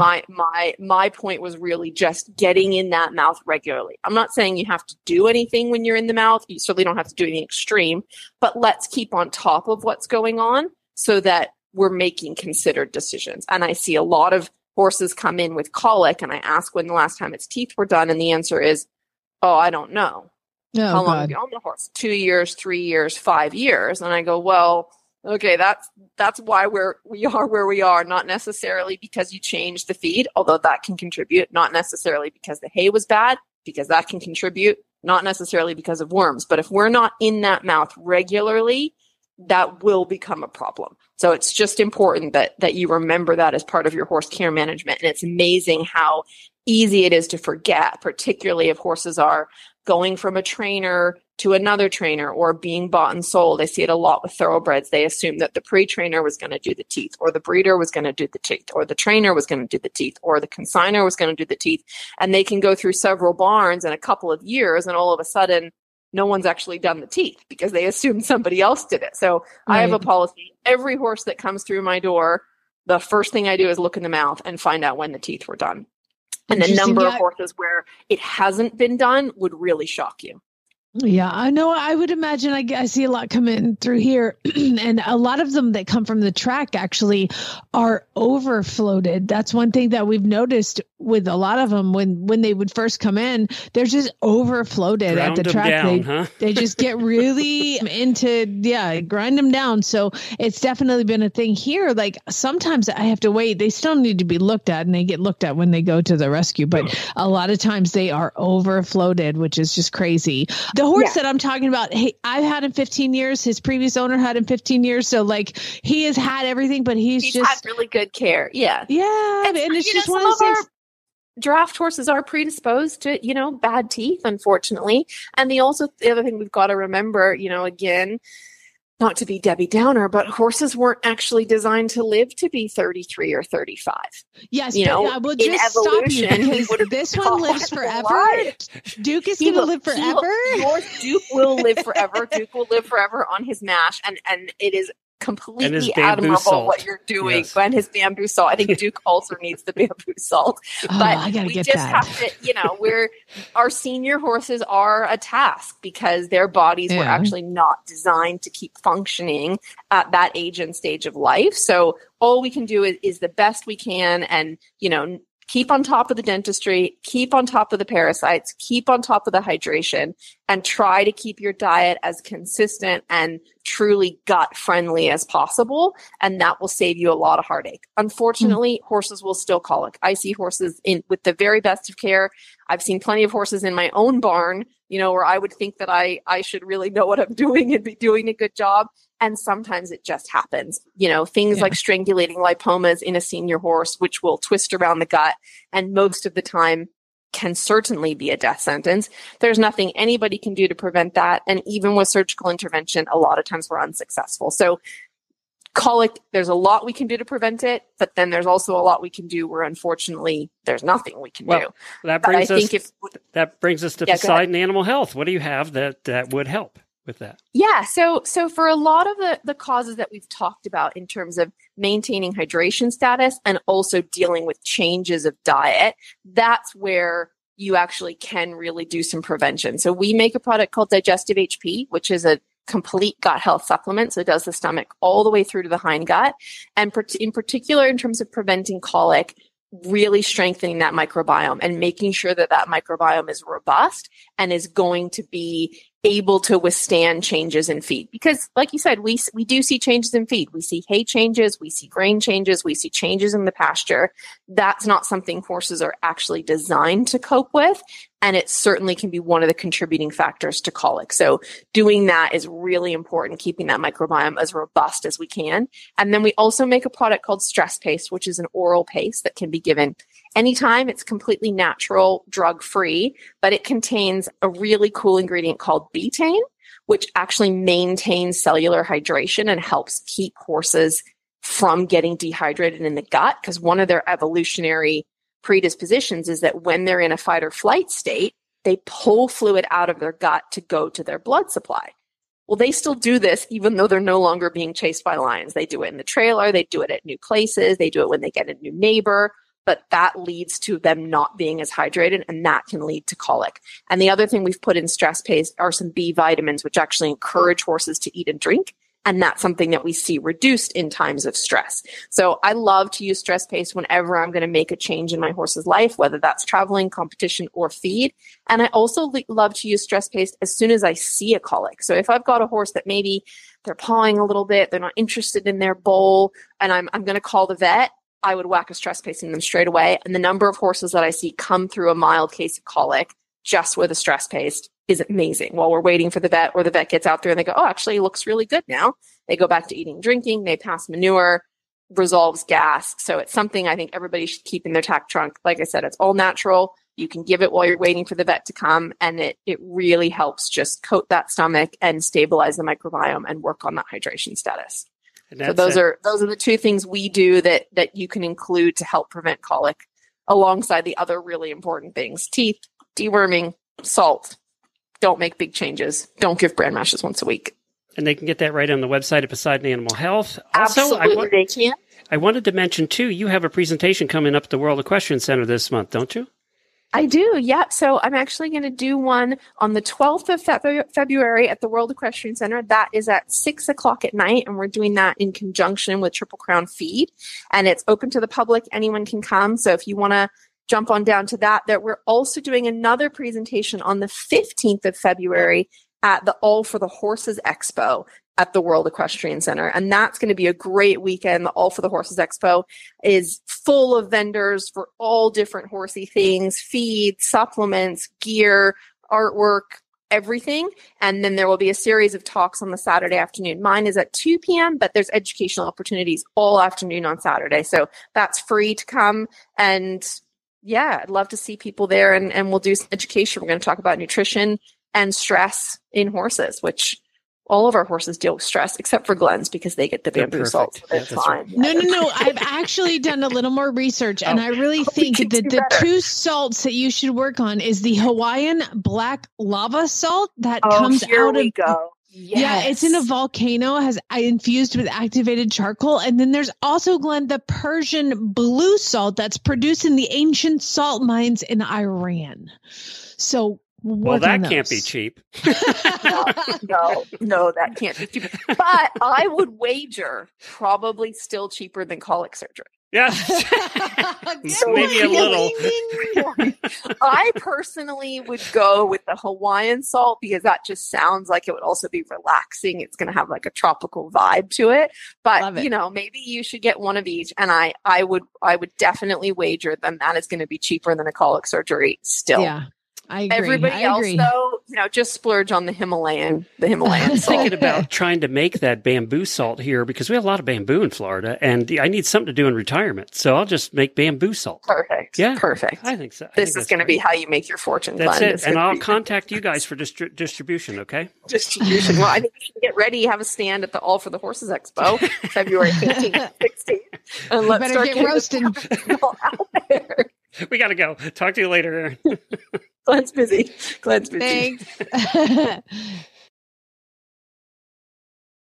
my point was really just getting in that mouth regularly. I'm not saying you have to do anything when you're in the mouth. You certainly don't have to do anything extreme, but let's keep on top of what's going on so that we're making considered decisions. And I see a lot of horses come in with colic, and I ask when the last time its teeth were done, and the answer is, oh, I don't know. How long have you owned the horse? 2 years, 3 years, 5 years. And I go, well, okay, that's why we are where we are, not necessarily because you changed the feed, although that can contribute, not necessarily because the hay was bad, because that can contribute, not necessarily because of worms. But if we're not in that mouth regularly, that will become a problem. So it's just important that you remember that as part of your horse care management. And it's amazing how easy it is to forget, particularly if horses are going from a trainer to another trainer or being bought and sold. I see it a lot with thoroughbreds. They assume that the pre-trainer was going to do the teeth, or the breeder was going to do the teeth, or the trainer was going to do the teeth, or the consignor was going to do the teeth. And they can go through several barns in a couple of years, and all of a sudden, no one's actually done the teeth because they assumed somebody else did it. So I have a policy. Every horse that comes through my door, the first thing I do is look in the mouth and find out when the teeth were done. And the number of horses where it hasn't been done would really shock you. Yeah, I know. I would imagine I see a lot coming through here, and a lot of them that come from the track actually are overfloated. That's one thing that we've noticed with a lot of them when they would first come in, they're just overfloated at the track. They just get really grind them down. So it's definitely been a thing here. Like sometimes I have to wait. They still need to be looked at, and they get looked at when they go to the rescue. But a lot of times they are overfloated, which is just crazy. The horse that I'm talking about, hey, I've had him 15 years. His previous owner had him 15 years. So like he has had everything, but he's just had really good care. Yeah. Yeah. And it's just one of those things. Draft horses are predisposed to, bad teeth, unfortunately. And the other thing we've got to remember, again, not to be Debbie Downer, but horses weren't actually designed to live to be 33 or 35. Yes, I will just stop you because this one lives forever. Duke is going to live forever. Duke will live forever. Duke will live forever on his mash, and it is completely admirable what you're doing. Yes. And his bamboo salt. I think Duke also needs the bamboo salt. But we just have to, our senior horses are a task because their bodies were actually not designed to keep functioning at that age and stage of life. So all we can do is the best we can, and, keep on top of the dentistry, keep on top of the parasites, keep on top of the hydration, and try to keep your diet as consistent and truly gut friendly as possible. And that will save you a lot of heartache. Unfortunately, horses will still colic. I see horses with the very best of care. I've seen plenty of horses in my own barn, where I would think that I should really know what I'm doing and be doing a good job. And sometimes it just happens, things like strangulating lipomas in a senior horse, which will twist around the gut. And most of the time can certainly be a death sentence. There's nothing anybody can do to prevent that. And even with surgical intervention, a lot of times we're unsuccessful. So Colic, there's a lot we can do to prevent it, but then there's also a lot we can do where unfortunately there's nothing we can do. That brings us to Poseidon Animal Health. What do you have that would help with that? Yeah, so for a lot of the causes that we've talked about in terms of maintaining hydration status and also dealing with changes of diet, that's where you actually can really do some prevention. So we make a product called Digestive HP, which is a complete gut health supplement. So it does the stomach all the way through to the hindgut. And in particular, in terms of preventing colic, really strengthening that microbiome and making sure that microbiome is robust and is going to be able to withstand changes in feed. Because like you said, we do see changes in feed. We see hay changes, we see grain changes, we see changes in the pasture. That's not something horses are actually designed to cope with. And it certainly can be one of the contributing factors to colic. So doing that is really important, keeping that microbiome as robust as we can. And then we also make a product called Stress Paste, which is an oral paste that can be given anytime. It's completely natural, drug-free, but it contains a really cool ingredient called betaine, which actually maintains cellular hydration and helps keep horses from getting dehydrated in the gut. Because one of their evolutionary predispositions is that when they're in a fight or flight state, they pull fluid out of their gut to go to their blood supply. Well, they still do this even though they're no longer being chased by lions. They do it in the trailer, they do it at new places, they do it when they get a new neighbor, but that leads to them not being as hydrated, and that can lead to colic. And the other thing we've put in Stress Paste are some B vitamins, which actually encourage horses to eat and drink. And that's something that we see reduced in times of stress. So I love to use Stress Paste whenever I'm going to make a change in my horse's life, whether that's traveling, competition, or feed. And I also love to use Stress Paste as soon as I see a colic. So if I've got a horse that maybe they're pawing a little bit, they're not interested in their bowl, and I'm going to call the vet, I would whack a Stress Paste in them straight away. And the number of horses that I see come through a mild case of colic just with a Stress Paste is amazing. While we're waiting for the vet, or the vet gets out there and they go, oh, actually, it looks really good now. They go back to eating, drinking, they pass manure, resolves gas. So it's something I think everybody should keep in their tack trunk. Like I said, it's all natural. You can give it while you're waiting for the vet to come, and it really helps just coat that stomach and stabilize the microbiome and work on that hydration status. So those are the two things we do that you can include to help prevent colic, alongside the other really important things: teeth, deworming, salt. Don't make big changes. Don't give bran mashes once a week. And they can get that right on the website of Poseidon Animal Health. Also, absolutely, they can. I wanted to mention, too, you have a presentation coming up at the World Equestrian Center this month, don't you? I do, yeah. So I'm actually going to do one on the 12th of February at the World Equestrian Center. That is at 6 o'clock at night, and we're doing that in conjunction with Triple Crown Feed. And it's open to the public. Anyone can come. So if you want to jump on down to that we're also doing another presentation on the 15th of February at the All for the Horses Expo at the World Equestrian Center. And that's going to be a great weekend. The All for the Horses Expo is full of vendors for all different horsey things: feed, supplements, gear, artwork, everything. And then there will be a series of talks on the Saturday afternoon. Mine is at 2 p.m., but there's educational opportunities all afternoon on Saturday. So that's free to come. And yeah, I'd love to see people there, and we'll do some education. We're going to talk about nutrition and stress in horses, which all of our horses deal with stress except for Glenn's, because they get the bamboo salt. So they're fine. Right. No. I've actually done a little more research, and I really think that the two salts that you should work on is the Hawaiian black lava salt that comes out of. Go. Yes. Yeah, it's in a volcano, has infused with activated charcoal. And then there's also, Glenn, the Persian blue salt that's produced in the ancient salt mines in Iran. So, well, that can't be cheap. No, that can't be cheap. But I would wager probably still cheaper than colic surgery. Yes. Maybe a little. I personally would go with the Hawaiian salt, because that just sounds like it would also be relaxing. It's going to have like a tropical vibe to it. But, maybe you should get one of each. And I would definitely wager that is going to be cheaper than a colic surgery still. Yeah. I agree. Everybody else, though, just splurge on the Himalayan I'm salt. thinking about trying to make that bamboo salt here because we have a lot of bamboo in Florida, and I need something to do in retirement. So I'll just make bamboo salt. Perfect. Yeah, perfect. I think so. This is going to be how you make your fortune. That's Glenn. it. And I'll contact you guys for distribution, okay? Distribution. Well, I think you should get ready, have a stand at the All for the Horses Expo, February 15th and 16th. And let's better start get getting roasted. this out there. We got to go. Talk to you later, Erin. Glenn's busy. Thanks.